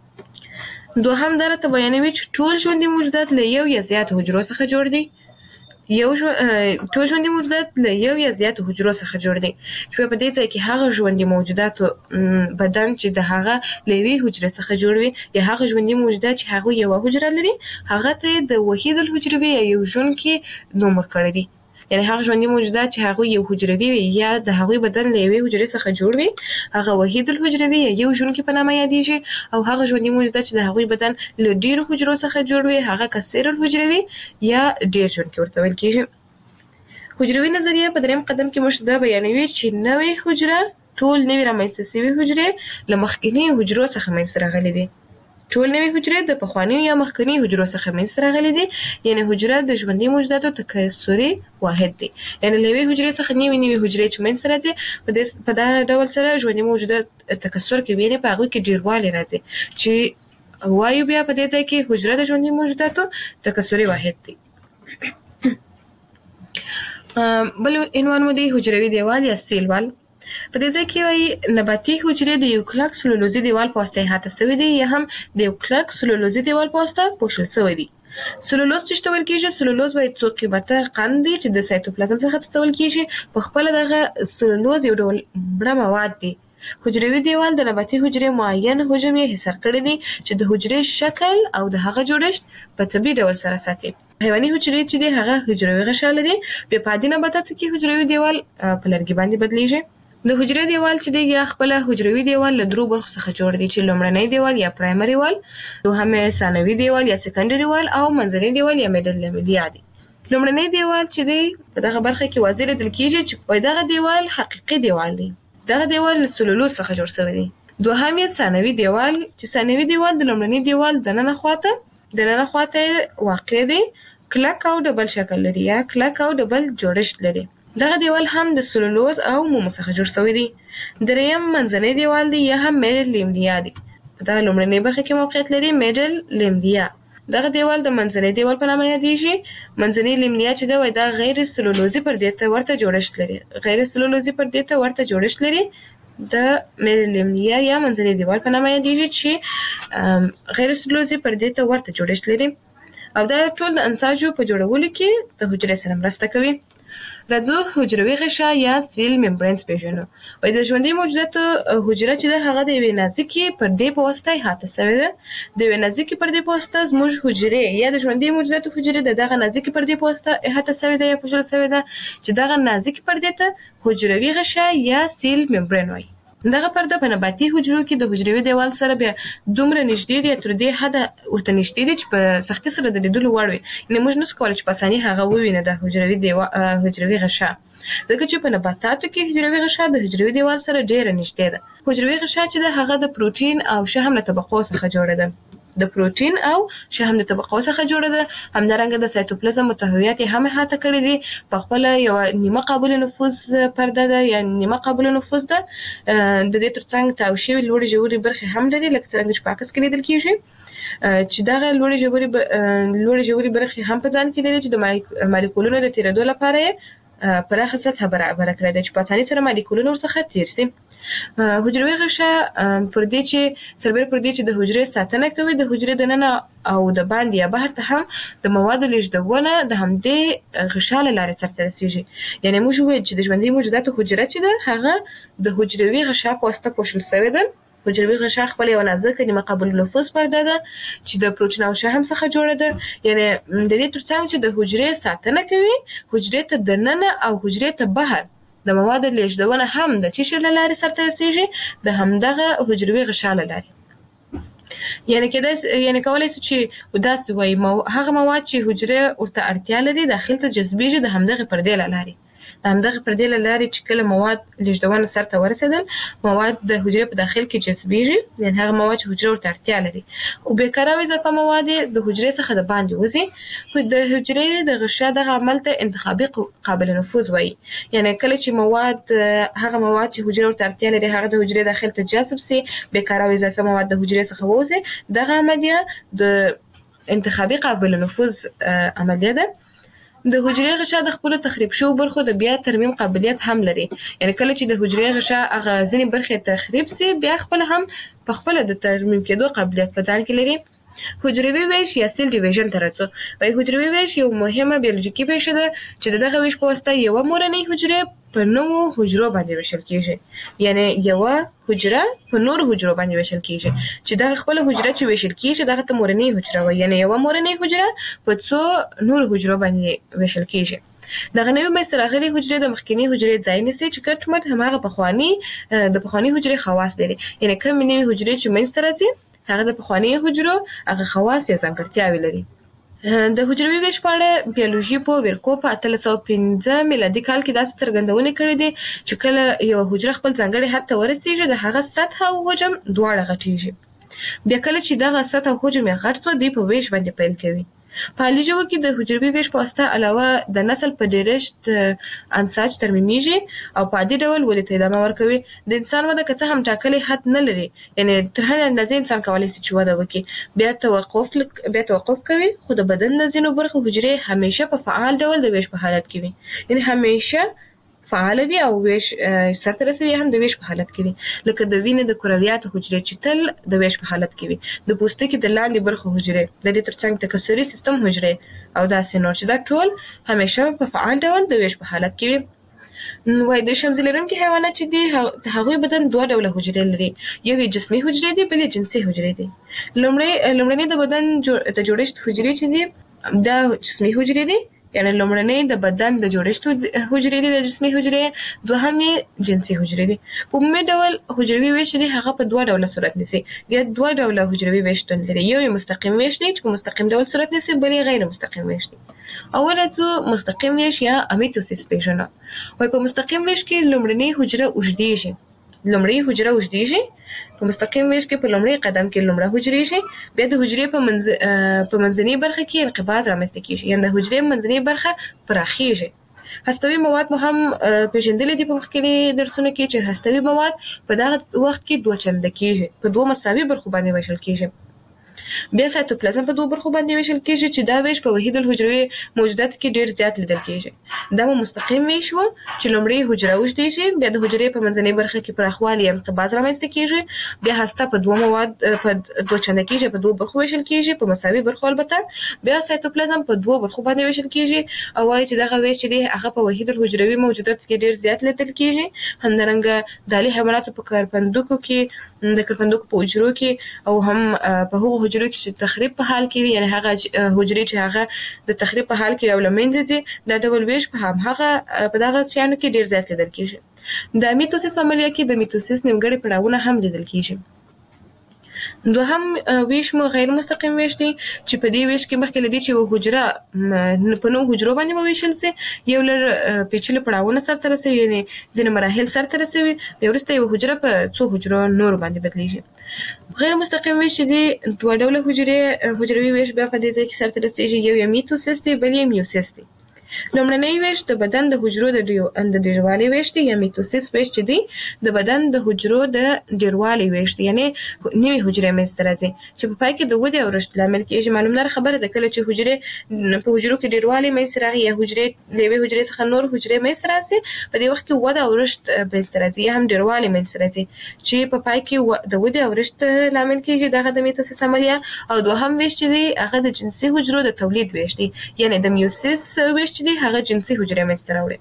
[SPEAKER 15] دوهم دا راته بیانوي چې ټول ژوندي موجودات له یو یا زیات حجرو څخه جوړ دي. یو ټول ژوندي موجودات له یو یا زیاتو حجرو څخه جوړ دي چې په دې ځای کې هغه ژوندي موجوداتو بدن چې د هغه له یوې حجرې څخه جوړ وي یا هغه ژوندي موجودات چې هغه یوه حجره لري هغه ته د وحید الحجروي یا یو ژوندي نوم ورکړی دی. یعنی هغه ژوندي موجودات چې هغه یو حجروي وي یا د هغوی بدن له یوې حجرې څخه جوړ وي هغه وحید الحجروي یا یو ژوندي په نامه یادیږي. او هغه ژوندي موجودات چې د هغوی بدن له ډیرو حجرو څخه جوړ وي هغه کثیر الحجروي یا ډیر ژوندي ورته ویل کیږي. حجروي نظریه په دریم قدم کې موږ دا بیانوي چې نوې حجره ټول نوې رامنځته شوې حجرې له مخکینیو حجرو څخه منځته راغلي دي. ټول نوې حجرې د پخوانیو یا مخکینیو حجرو څخه منځته راغلي دي. یعنی حجره د ژوندي موجوداتو تکثري واحد دی. یعنی له یوې حجرې څخه نوې نوې حجرې چې منځته راځي په دغه ډول سره ژوندي موجودات تکثر کوي، یعنې په هغوی کې ډېروالی راځي چې وایو بیا په دې ځای کې حجره د ژوندي موجوداتو تکثري واحد دی. بل عنوان مو دی حجروي دیوال یا سیل وال. په دې ځای کې وایي نباتي حجرې د یو کلک سلولوزي دیوال په واسطه احاطه شوي دي یا هم د یو کلک سلولوزي دیوال په واسطه پوښل شوی دی. سلولوز چې ته ویل کېږي، سلولوز وایي څو قیمته قند دی چې د سایتوپلازم څخه څڅول کېږي. په خپله دغه سلولوز یو ډول مړه مواد دی. حجروي دیوال د نباتي حجرې معین حجم یې حصار کړی دی چې د حجرې شکل او د هغه جوړښت په طبیعي ډول سره ساتي. حیواني حجرې چې دی هغه حجروي غشا لري. بیا په عادي نباتاتو کې حجروي دیوال په لرګي باندې بدلیږي. د حجرې دیوال چې دی یا خپله حجروي دیوال له درو برخو څخه جوړ دی چې لومړنی دیوال یا پرایمري وال، دوهم یې ثانوي دیوال یا سیکنډري وال او منځنی دیوال یا میډل لیملیا دی. لومړنی دیوال چې دی په دغه برخه کې واضح لیدل کېږي چې دغه دیوال حقیقي دیوال دی. دغه دیوال له سلولوز څخه جوړ شوی دی. دوهم یې ثانوي دیوال چې ثانوي دیوال د لومړني دیوال دننه خواته دننه خواته واقع دی، کلک او ډبل شکل لري یا کلک او ډبل جوړښت لري. دغه دیوال هم د سلولوز او مومو څخه جوړ شوی دی. دریم منځنی دیوال دی یا هم میډل لیملیا دی. په دغه لومړنۍ برخه کې موقعیت لري میډل لیملیا. دغه دیوال د منځنی دیوال په نامه یادیږي. منځنی لیملیا چې دی دا غیر سلولوزي پردې ته ورته جوړښت لري. غیر سلولوزي پردې ته ورته جوړښت لري. د میډل لیملیا یا منځنی دیوال په نامه یادیږي چې غیر سلولوزي پردې ته ورته جوړښت لري او دا ټول د انساجو په جوړولو کې د حجرې سره مرسته کوي. راځو حجروي غشا یا سیل ممبرینز پیژنو. وایي د ژوندي موجوداتو حجره چې ده هغه د یوې نازکې پردې په واسطه احاطه شوې ده. د یوې نازکې پردې په واسطه زموږ حجرې یا د ژوندي موجوداتو حجرې د دغه نازکې پردې په واسطه احاطه شوې ده یا پوښل شوې ده چې دغه نازکې پردې ته حجروي غشا یا سیل ممبرین وایي. دغه پرده په نباتي حجرو کې د حجروي دیوال سره بیا دومره نږدې دی تر دې حده ورته نږدې دی چې په سختۍ سره د لیدلو وړ وي. یعنې موږ نشو کولی چې په اساني هغه ووینو د حجروي دیوال حجروي غشا، ځکه چې په نباتاتو کې حجروي غشا د حجروي دیوال سره ډېره نږدې ده. حجروي غشا چې ده هغه د پروټین او شحم له طبقو څخه جوړه ده. د پروټین او شحم د طبقو څخه جوړه ده. همدارنګه د سایتوپلازم متهویات یې هم احاطه کړي دي. په خپله یوه نیمه قابل نفوذ پرده ده یا نیمه قابل نفوذ ده. د دې تر څنګ تاو شوي لوړې ژورې برخې هم لري لکه څرنګه چې په عکس کې لیدل کېږي. چې دغه لوړې ژورې لوړې ژورې برخې هم په ځان کې لري چې د مالیکولونو د تیرېدو لپاره یې پراخه سطحه برابره کړې ده چې په اسانۍ سره مالیکولونه ورڅخه تیر شي. حجروي غشا پر دې چې سربېره پر دې چې د حجرې ساتنه کوي، د حجرې دننه او د باندې یا بهر ته هم د موادو لیږدونه د همدې غشا له لارې سرته رسیږي. یعنې موږ وویل چې د ژوندي موجوداتو حجره چې ده هغه د حجروي غشا په واسطه پوښل شوې ده. حجروي غشا خپل یو نازکه نیمه قابل نفوذ پرده ده چې د پروټین او شحم څخه جوړه ده. یعنې د دې ترڅنګ چې د حجرې ساتنه کوي، حجرې ته دننه او حجرې ته بهر د موادو لیږدونه هم د چی شي له لارې سرته رسیږي، د همدغه حجروي غشا له لارې. یعنې کېدای یعنې کولی شو چې داسې وایي هغه مواد چې حجرې ورته اړتیا لري داخل ته جذبېږي د همدغې پردې له لارې. د همدغه پردې له لارې چې کله مواد لیږدونه سرته ورسېدل، مواد د حجرې په داخل کې جذبېږي، یعنې هغه مواد چې حجرې ورته اړتیا لري، او بېکاره او اضافه مواد د حجرې څخه د باندې وځي. د حجرې د غشا دغه عمل ته انتخابي قابل نفوذ وایي. یعنې کله چې مواد هغه مواد چې حجرې ورته اړتیا لري هغه د حجرې داخل ته جذب سي، بېکاره او اضافه مواد د حجرې څخه ووځي، دغه عملیه د انتخابي قابل نفوذ عملیه ده. د حجرې غشا د خپلو تخریب شوو برخو د بیا ترمیم قابلیت هم لري. یعنې کله چې د حجرې غشا هغه ځینې برخې تخریب سي، بیا خپله هم په خپله د ترمیم کېدو قابلیت په ځان کې لري. حجروي ویش یا سیل ډیویژن ته راځو. وایي حجروي ویش یو مهمه بیولوژیکي پیښه ده چې د دغه ویش په واسطه یوه مورنۍ حجرې په نوو حجرو باندې ویشل کېږي. یعنې یوه حجره په نورو حجرو باندې ویشل کېږي چې دغه خپله حجره چې ویشل کېږي دغه ته مورنۍ حجره وایي. یعنې یوه مورنۍ حجره په څو نورو حجرو باندې ویشل کېږي. دغه نوې منځته راغلې حجرې د مخکینۍ حجرې ځای نیسي چې کټ مټ هماغه پخواني د پخواني حجرې خواص لري. یعنې کومې نوې حجرې چې منځته راځي هغه د پخواني حجرو هغه خواص یا ځانګړتیاوې لري. د حجروي ویش په اړه بیولوژي په ویرکو په اتلس سوه پنځه میلادي کال کې داسې څرګندونې کړې دي چې کله یوه حجره خپل ځانګړي حد ته ورسېږي د هغه سطحه او حجم دواړه غټېږي. بیا کله چې دغه سطحه او حجم یې غټ سوه دوی په ویش باندې پیل کوي. په حالي ژوو کې د حجروي ویش په واسطه علاوه د نسل په ډېرښت انساج ترمیمیږي او په عادي ډول ودې ته ادامه ورکوي. د انسان وده که څه هم ټاکلی حد نه لري، یعنې تر هرې اندازې انسان کولی شي چې وده وکړي، بیا توقف بیا توقف کوي، خو د بدن د ځینو برخو حجرې همیشه په فعال ډول د ویش په حالت کې وي. یعنې همیشه فعاله وي او ویش سرته رسوي هم د ویش په حالت کې وي. لکه د وینې د کرویاتو حجرې چې تل د ویش په حالت کې وي، د پوستکي د لاندې برخو حجرې، د دې ترڅنګ تکثري سیستم حجرې او داسې نور چې دا ټول همیشه په فعال ډول د ویش په حالت کې وي. وایي د شمزي لرونکي حیوانات چې دي د هغوی بدن دوه ډوله حجرې لري، یو یې جسمي حجرې دي، بل یې جنسي حجرې دي. لومړنۍ د بدن د جوړښت حجرې چې دي دا جسمي حجرې دي، یعنې لومړنۍ د بدن د جوړښت حجرې دي د جسمي حجرې، دوهم یې جنسي حجرې دي. په عمومي ډول حجروي ویش دی هغه په دوه ډوله صورت نیسي. بیا دوه ډوله حجروي ویش شتون لري، یو یې مستقیم ویش دی چې په مستقیم ډول صورت نیسي، بل یې غیر مستقیم ویش دی. اول راځو مستقیم ویش یا امیتوسیس پیژنو. وایي په مستقیم ویش کې لومړنۍ حجره اوږدېږي، لومړۍ حجره اوږدېږي. په مستقیم ویش کې په لومړي قدم کې لومړه حجرې شي، بیا د حجرې په منځ په منځنۍ برخه کې انقباض رامنځته کېږي، یعنې د حجرې منځنۍ برخه پراخېږي. هستوي مواد مو هم پیژندلي دي په مخکیني درسونو کې چې هستوي مواد په دغه وخت کې دوه چنده کېږي، په دوه مساوي برخو باندې ویشل کېږي. بیا سایتوپلازم په دوه برخو باندې ویشل کېږي چې دا ویش په وحید الحجروي موجوداتو کې ډېر زیات لیدل کېږي. دا مو مستقیم ویش و چې لومړی حجره اوږدېږي، بیا د حجرې په منځنۍ برخه کې پراخوالی یا انقباض رامنځته کېږي، بیا هسته په دوه مواد په دوه چنده کېږي، په دوه برخو ویشل کېږي، په مساوي برخو البته. بیا سایتوپلازم په دوه برخو باندې ویشل کېږي او وایي چې دغه ویش چې دی هغه په وحید الحجروي موجوداتو کې ډېر زیات لیدل کېږي. همدارنګه دالي حیواناتو په کرپندوکو کې د کرپندوکو په حجرو کې او هم په هغو حجرو کې چې تخریب په حال کې وي، یعنې هغه حجرې چې هغه د تخریب په حال کې او له منځه ځي، دا ډول ویش په همهغه په دغه شیانو کې ډېر زیات لیدل کېږي. د میتوسیس په عملیه کې د میتوسیس نیمګړي پړاوونه هم لیدل کېږي. دوهم ویش مو غیر مستقیم ویش دی چې په دې ویش کې مخکې له دې چې یوه حجره په نوو حجرو باندې وویشل سي، یو لږ پیچلي پړاوونه سرته رسوي، یعنې ځینې مراحل سرته رسوي، بیا وروسته یوه حجره په څو حجرو نورو باندې بدلیږي. غیر مستقیم ویش چې دی دوه ډوله حجرې حجروي ویش بیا په دې ځای کې سرته رسېږي، یو یې میتوسیس دی، بل یې میوسیس دی. لومړنی ویش د بدن د حجرو د د ډیروالي ویش دی یا میټوسیس ویش چې دی د بدن د حجرو د ډیروالي ویش دی یعنی نوې حجرې منځته راځي چې په پای کې د ودې او رشد لامل کېږي. معلومه خبره ده کله چې حجرې په حجرو کې ډیروالي منځته راغی یا حجرې له یوې حجرې څخه نور حجرې منځته راځي په دې وخت کې وده او رشد منځته راځي یا هم ډیروالي منځته راځي چې په پای کې د ودې او رشد لامل کېږي. دغه د میټوسیس عملیه او دوهم ویش چې دی هغه د جنسي حجرو د تولید ویش دی یعنی د میوسیس ویش چې دی هغه جنسي حجرې منځته راوړي.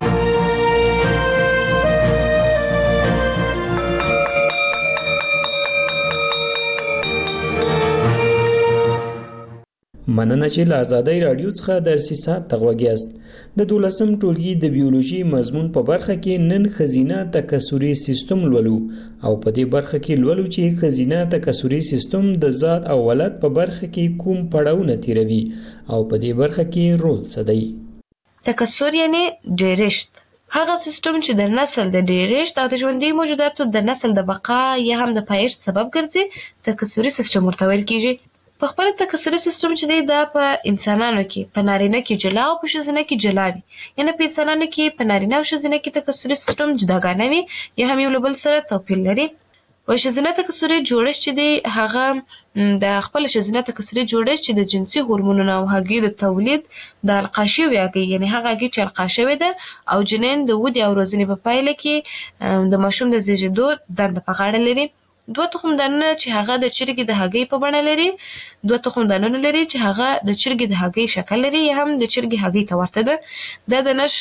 [SPEAKER 12] مننه چې له آزادۍ رادیو څخه درسي ساعت ته غوږ یاست. د دولسم ټولګي د بیولوژي مضمون په برخه کې نن ښځینه تکثري سیستم لولو او په دې برخه کې لولو چې ښځینه تکثري سیستم د ذات او ولادت په برخه کې کوم پړاوونه تیروي او په دې برخه کې رول څه دی.
[SPEAKER 15] تکثر یعنی ډیرښت هغه سیستم چې د نسل د ډیرښت او د ژوندي موجوداتو د نسل د بقا یا هم د پایښت سبب ګرځي تکثري سیستم ورته ویل کیږي. په خپل تکثري سیستم چې دی دا په انسانانو کې په نارینه کې جلا او په ښځینه کې جلا وي یعنی په انسانانو کې په نارینه او ښځینه کې تکثري سیستم جداګانه وي یا هم یو له بل سره توپیر لري. په ښځینه تکثري جوړښت چې دی هغه د خپل ښځینه تکثري جوړښت چې د جنسي هورمونونو او هګۍ د تولید د القا شوې هګۍ یعنی هغه هګۍ چې القا شوې ده او جنین د ودې او روزنې په پایله کې د ماشوم د زیږېدو دنده په غاړه لري. دوه تخم دانونه چې هغه د چرګې د هګۍ په بڼه لري دوه تخم دانونه لري چې هغه د چرګې د هګۍ شکل لري یا هم د چرګې هګۍ ته ورته ده. دا د نش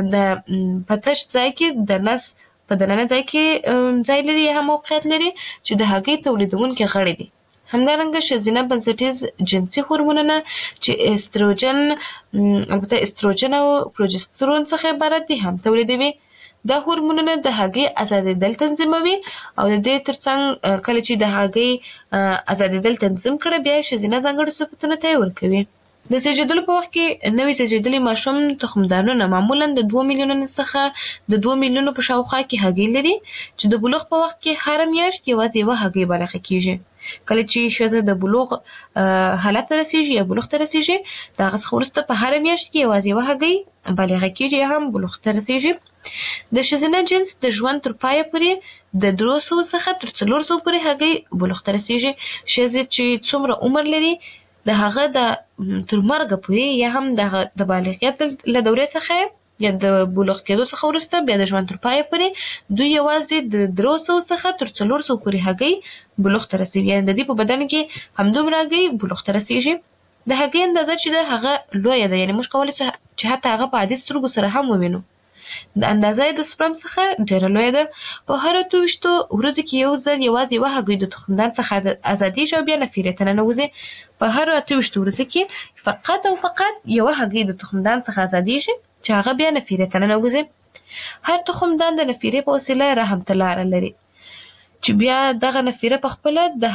[SPEAKER 15] د په تش ځای کې د نس په دننه ځای کې ځای لري یا هم موقعیت لري چې د هګۍ تولیدونکي غړي دي. همدارنګه ښځینه بنسټیز جنسي هورمونونه چې استروجن البته استروجن او پروجسترون څخه عبارت دي هم تولیدوي. دا هورمونونه د هګۍ ازادېدل تنظیموي او د دې ترڅنګ کله چې د هګۍ ازادېدل تنظیم کړي بیا ښځینه ځانګړي صفتونه ته ورکوي. د زیږیدلو په وخت کې نوې زیږیدلي ماشوم تخمدانونه معمولا د دوه میلیونو څخه د دوه میلیونو په شاوخوا کې هګۍ لري چې د بلوغ په وخت کې هر میاشت یوازې یوه هګۍ بالغه کیږي. کله چې ښځه د بلوغ حالت ته رسیږي یا بلوغ ته رسیږي د هغه څخه وروسته په هره میاشت کې یوازې یوه هګۍ بالغه کیږي یا هم بلوغ ته رسیږي. د ښځینه جنس د ژوند تر پایه پورې د درې سوه څخه تر څلور سوه پورې هګۍ بلوغ ته رسیږي. ښځې چې څومره عمر لري د هغه د تر مرګه پورې یا هم د بالغیت له دورې څخه یا د بلوغ کېدو څخه وروسته بیا د ژوند تر پایه پورې دوی یوازې د درې سوه څخه تر څلور سوه پورې هګۍ بلوغ ته رسیږي یعنې د دې په بدن کې همدومره هګۍ بلوغ ته رسیږي. د هګۍ اندازه چې ده هغه لویه ده یعنې موږ کولی چې حتی هغه په عادي سترګو سره هم ووینو. د اندازه د سپرم څخه ډیره لویه ده. په هر اته ویشتو ورځو کې یو ځل یوازې یوه هګۍ د تخمدان څخه ازادیږي او بیا نفیرې ته ننوځي. په هر اته ویشتو ورځو کې فقط او فقط یوه هګۍ د تخمدان څخه ازادیږي چې هغه بیا نفیرې ته ننوځي. هر تخمدان د نفیرې په وسیله رحم ته لاره لري چې بیا دغه نفیره په خپله د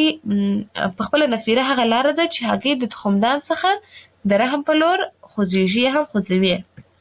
[SPEAKER 15] هګۍ په خپله نفیره هغه لاره ده چې هګۍ د تخمدان څخه د رحم په لور خوځېږي هم خوځوي.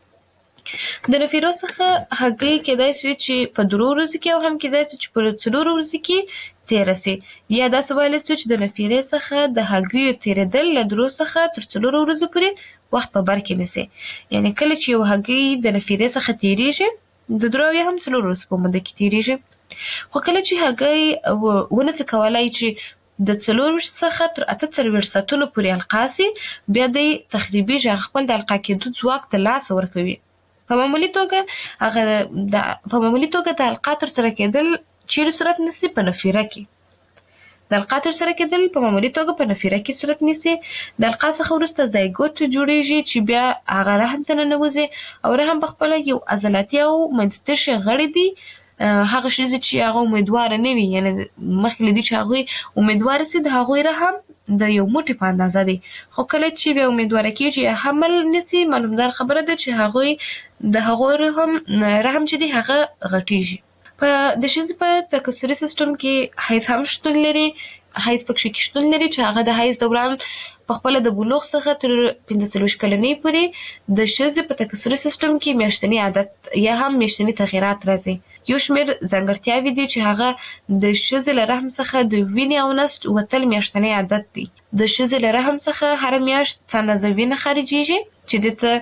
[SPEAKER 15] د نفیرو څخه هګۍ کېدای شي چې په درو ورځو کې او هم کېدای شي چې په څلورو ورځو کې تېره سي یا داسې ویلی شو چې د نفیرې څخه د هګیو تېرېدل له درو څخه تر څلورو ورځو پورې وخت په بر کې نیسي. یعنې کله چې یو هګۍ د نفیرې څخه تېرېږي د درو یا هم څلورو ورځو په موده کې تېرېږي. خو کله چې هګۍ ونسي کولی چې د څلور څخه تر اته څلوېښت ساعتونو پورې القا سي بیا دی تخریبېږي هغه خپل د القا کېدو ځواک ته لاس ورکوي. په معمولي توګه هغه د په معمولي توګه د القا ترسره کېدل چیرې صورت نیسي په نفیره کې د القا ترسره کېدل په معمولي توګه په نفیره کې صورت نیسي. د القا څخه وروسته زایګوت جوړېږي چې بیا هغه رحم ته ننوځي او رحم په خپله یو عضلاتي او منځتشي غړي دي. هغه ښځې چې هغه امیدواره نه وي یعنې مخکې له دې چې هغوی امیدواره سي د هغوی رحم د یو موټي په اندازه دی. خو کله چې بیا امیدواره کېږي یا حمل نیسي معلومدار خبره ده چې هغوی د هغوی رحم رحم چې دی هغه غټېږي. په د ښځې په تکثري سیستم کې حیض هم شتون لري. حیض پکښې کې شتون لري چې هغه د حیض دوران په خپله د بلوغ څخه تر پنځه څلوېښت کلنۍ پورې د ښځې په تکثري سیستم کې میاشتني عادت یا هم میاشتني تغیرات راځي. یو شمېر ځانګړتیاوې دي چې هغه د ښځې له رحم څخه د وینې او نسج وتل میاشتنی عادت دی. د ښځې له رحم څخه هره میاشت څه اندازه وینه خارجېږي چې دې ته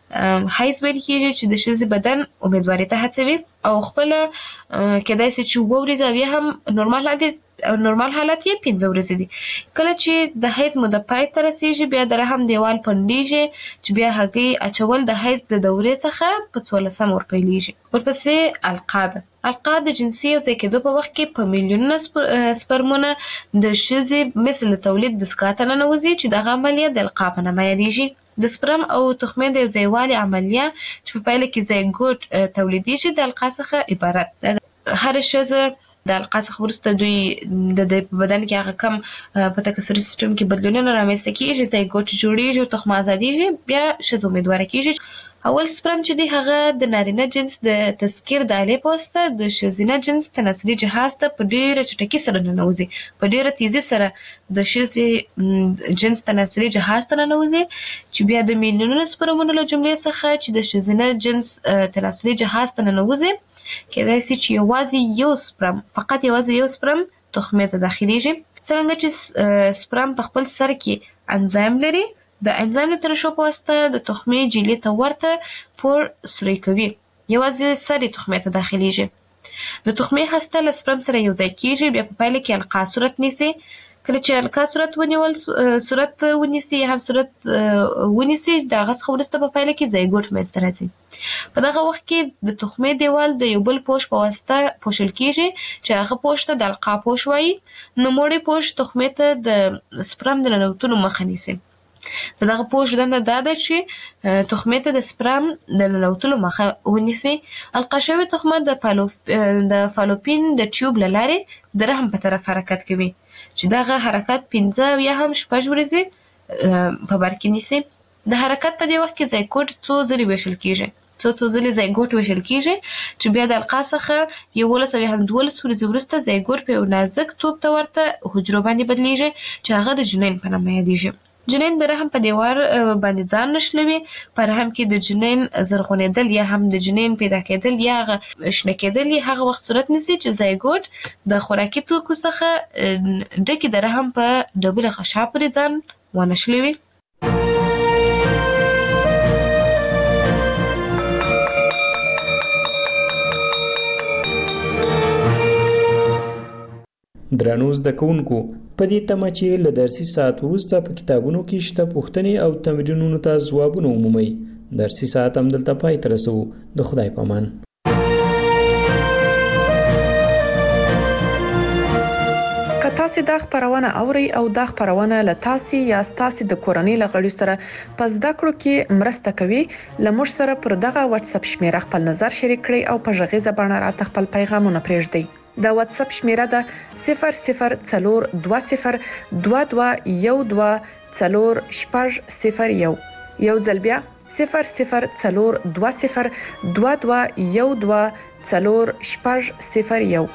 [SPEAKER 15] حیز ویل کېږي چې د ښځې بدن امیدواري ته هڅوي او خپله کېدای شي چې اووه ورځې او یا هم نورمال حالت نورمال حالت یې پنځه ورځې دي. کله چې د حیض موده پای ته رسیږي بیا د رحم دیوال پنډیږي چې بیا هګۍ اچول د حیض د دورې څخه په څوارلسم ورپیلیږي. ورپسې القا ده. القا د جنسي یو ځای کېدو په وخت کې په میلیونونه سپرمونه د ښځې مثل تولید دستګاه ته ننوځي چې دغه عملیه د القا په نامه یادیږي. د سپرم او تخمې د یو ځایوالي عملیه چې په پایله کې زایګوټ تولیدیږي د القا څخه عبارت ده. هر ښځه د القا څخه وروسته دوی د دوی په بدن کې هغه کم په تکثري سیستم کې بدلونونه رامنځته کېږي، زایګوټ جوړیږي او تخمه ازادیږي، بیا ښځه امیدواره کېږي. اول سپرم چې دی هغه د نارینه جنس د تذکیر د آلې په واسطه د ښځینه جنس تناسلي جهاز ته په ډېره چټکۍ سره ننوځي، په ډېره تیزي سره د ښځې جنس تناسلي جهاز ته ننوځي چې بیا د میلیونونو سپرمونو له جملې څخه چې د ښځینه جنس تناسلي جهاز ته ننوځي کېدای شي چې یوازې یو سپرم فقط یوازې یو سپرم تخمې ته داخليږي. څرنګه چې سپرم په خپل سر کې انزایم لري، د انزایم د ترشح په واسطه د تخمې جیلې ته ورته پور سوری کوي، یوازې سر یې تخمې ته داخليږي. د تخمې هسته له سپرم سره یو ځای کېږي، بیا په پایله کې القا صورت نیسي. کله چې القا صورت ونیول صورت ونیسي یا هم صورت ونیسي د هغه څخه وروسته په پایله کې زایګوټ منځته راځي. په دغه وخت کې د تخمې دیوال د یو بل پوښ په واسطه پوښل کېږي چې هغه پوښ ته د القا پوښ وایي. نوموړی پوښ تخمې ته د سپرم د ننوتلو مخه نیسي. د دغه پوښ دنده دا ده چې تخمې ته د سپرم د ننوتلو مخه ونیسي. القا شوې تخمه د د فالوپین د ټیوب له لارې د رحم په طرف حرکت کوي چې دغه حرکت پنځه یا هم شپږ ورځې په بر کې نیسي. د حرکت په دې وخت کې زایګوټ څو ځلې ویشل کېږي څو څو ځلې زایګوټ ویشل کېږي چې بیا د القا څخه یولس او یا هم دولس ورځې وروسته زایګوټ په یو نازک توپ ته ورته حجرو باندې بدلیږي چې هغه د جنین په نامه یادیږي. جنین د رحم په دیوار باندې ځان نښلوي. په رحم کې د جنین زرغونېدل یا هم د جنین پیدا کېدل یا هغه شنه کېدل یې هغه وخت صورت نیسي چې زایګوټ د خوراکي توکو څخه ډکې د رحم په ډبله غشا پورې ځان ونښلوي.
[SPEAKER 12] درنو زده کوونکو، په دې تمه چې له درسي ساعت وروسته په کتابونو کې شته پوښتنې او تمرینونو ته ځوابونه ومومئ، درسي ساعت همدلته پای ته رسوو. د خدای په امان.
[SPEAKER 11] که تاسو دا خبرونه اورئ او دا خبرونه له تاسو یا تاسو د کورنۍ له غړي سره په زده کړو کې مرسته کوي، لمر سره پر دغه واتس اپ شمیره خپل نظر شریک کړئ او په ژغیزه باندې راته خپل پیغامونه پرېږدئ. د واتس اپ شمیره ده صفر صفر څلور دوه صفر دوه دوه یو دوه څلور شپږ صفر یو. یو ځل بیا صفر صفر څلور دوه صفر دوه دوه یو دوه څلور شپږ صفر یو.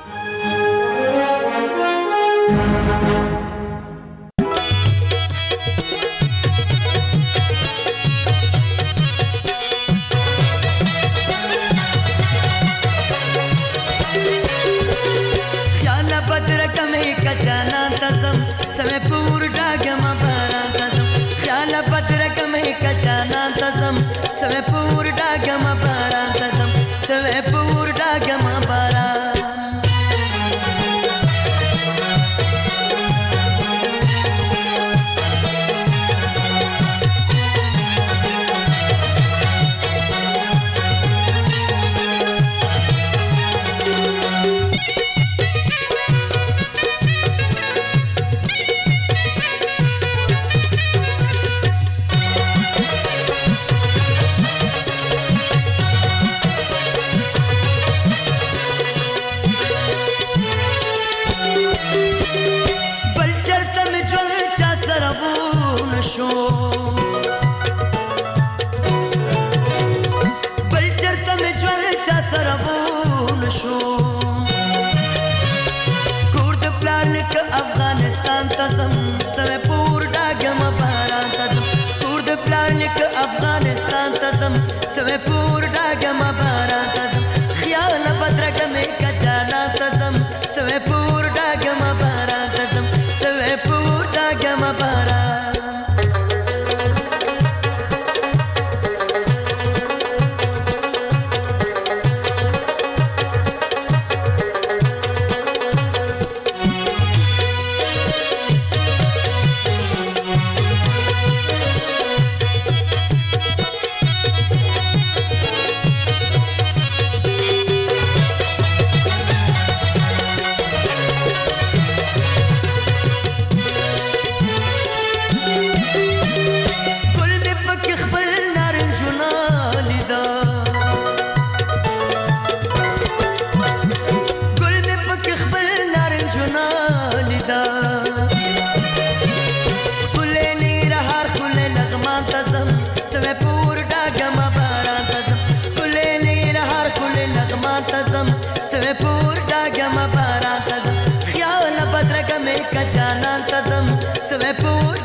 [SPEAKER 16] جانان تزم سوې پور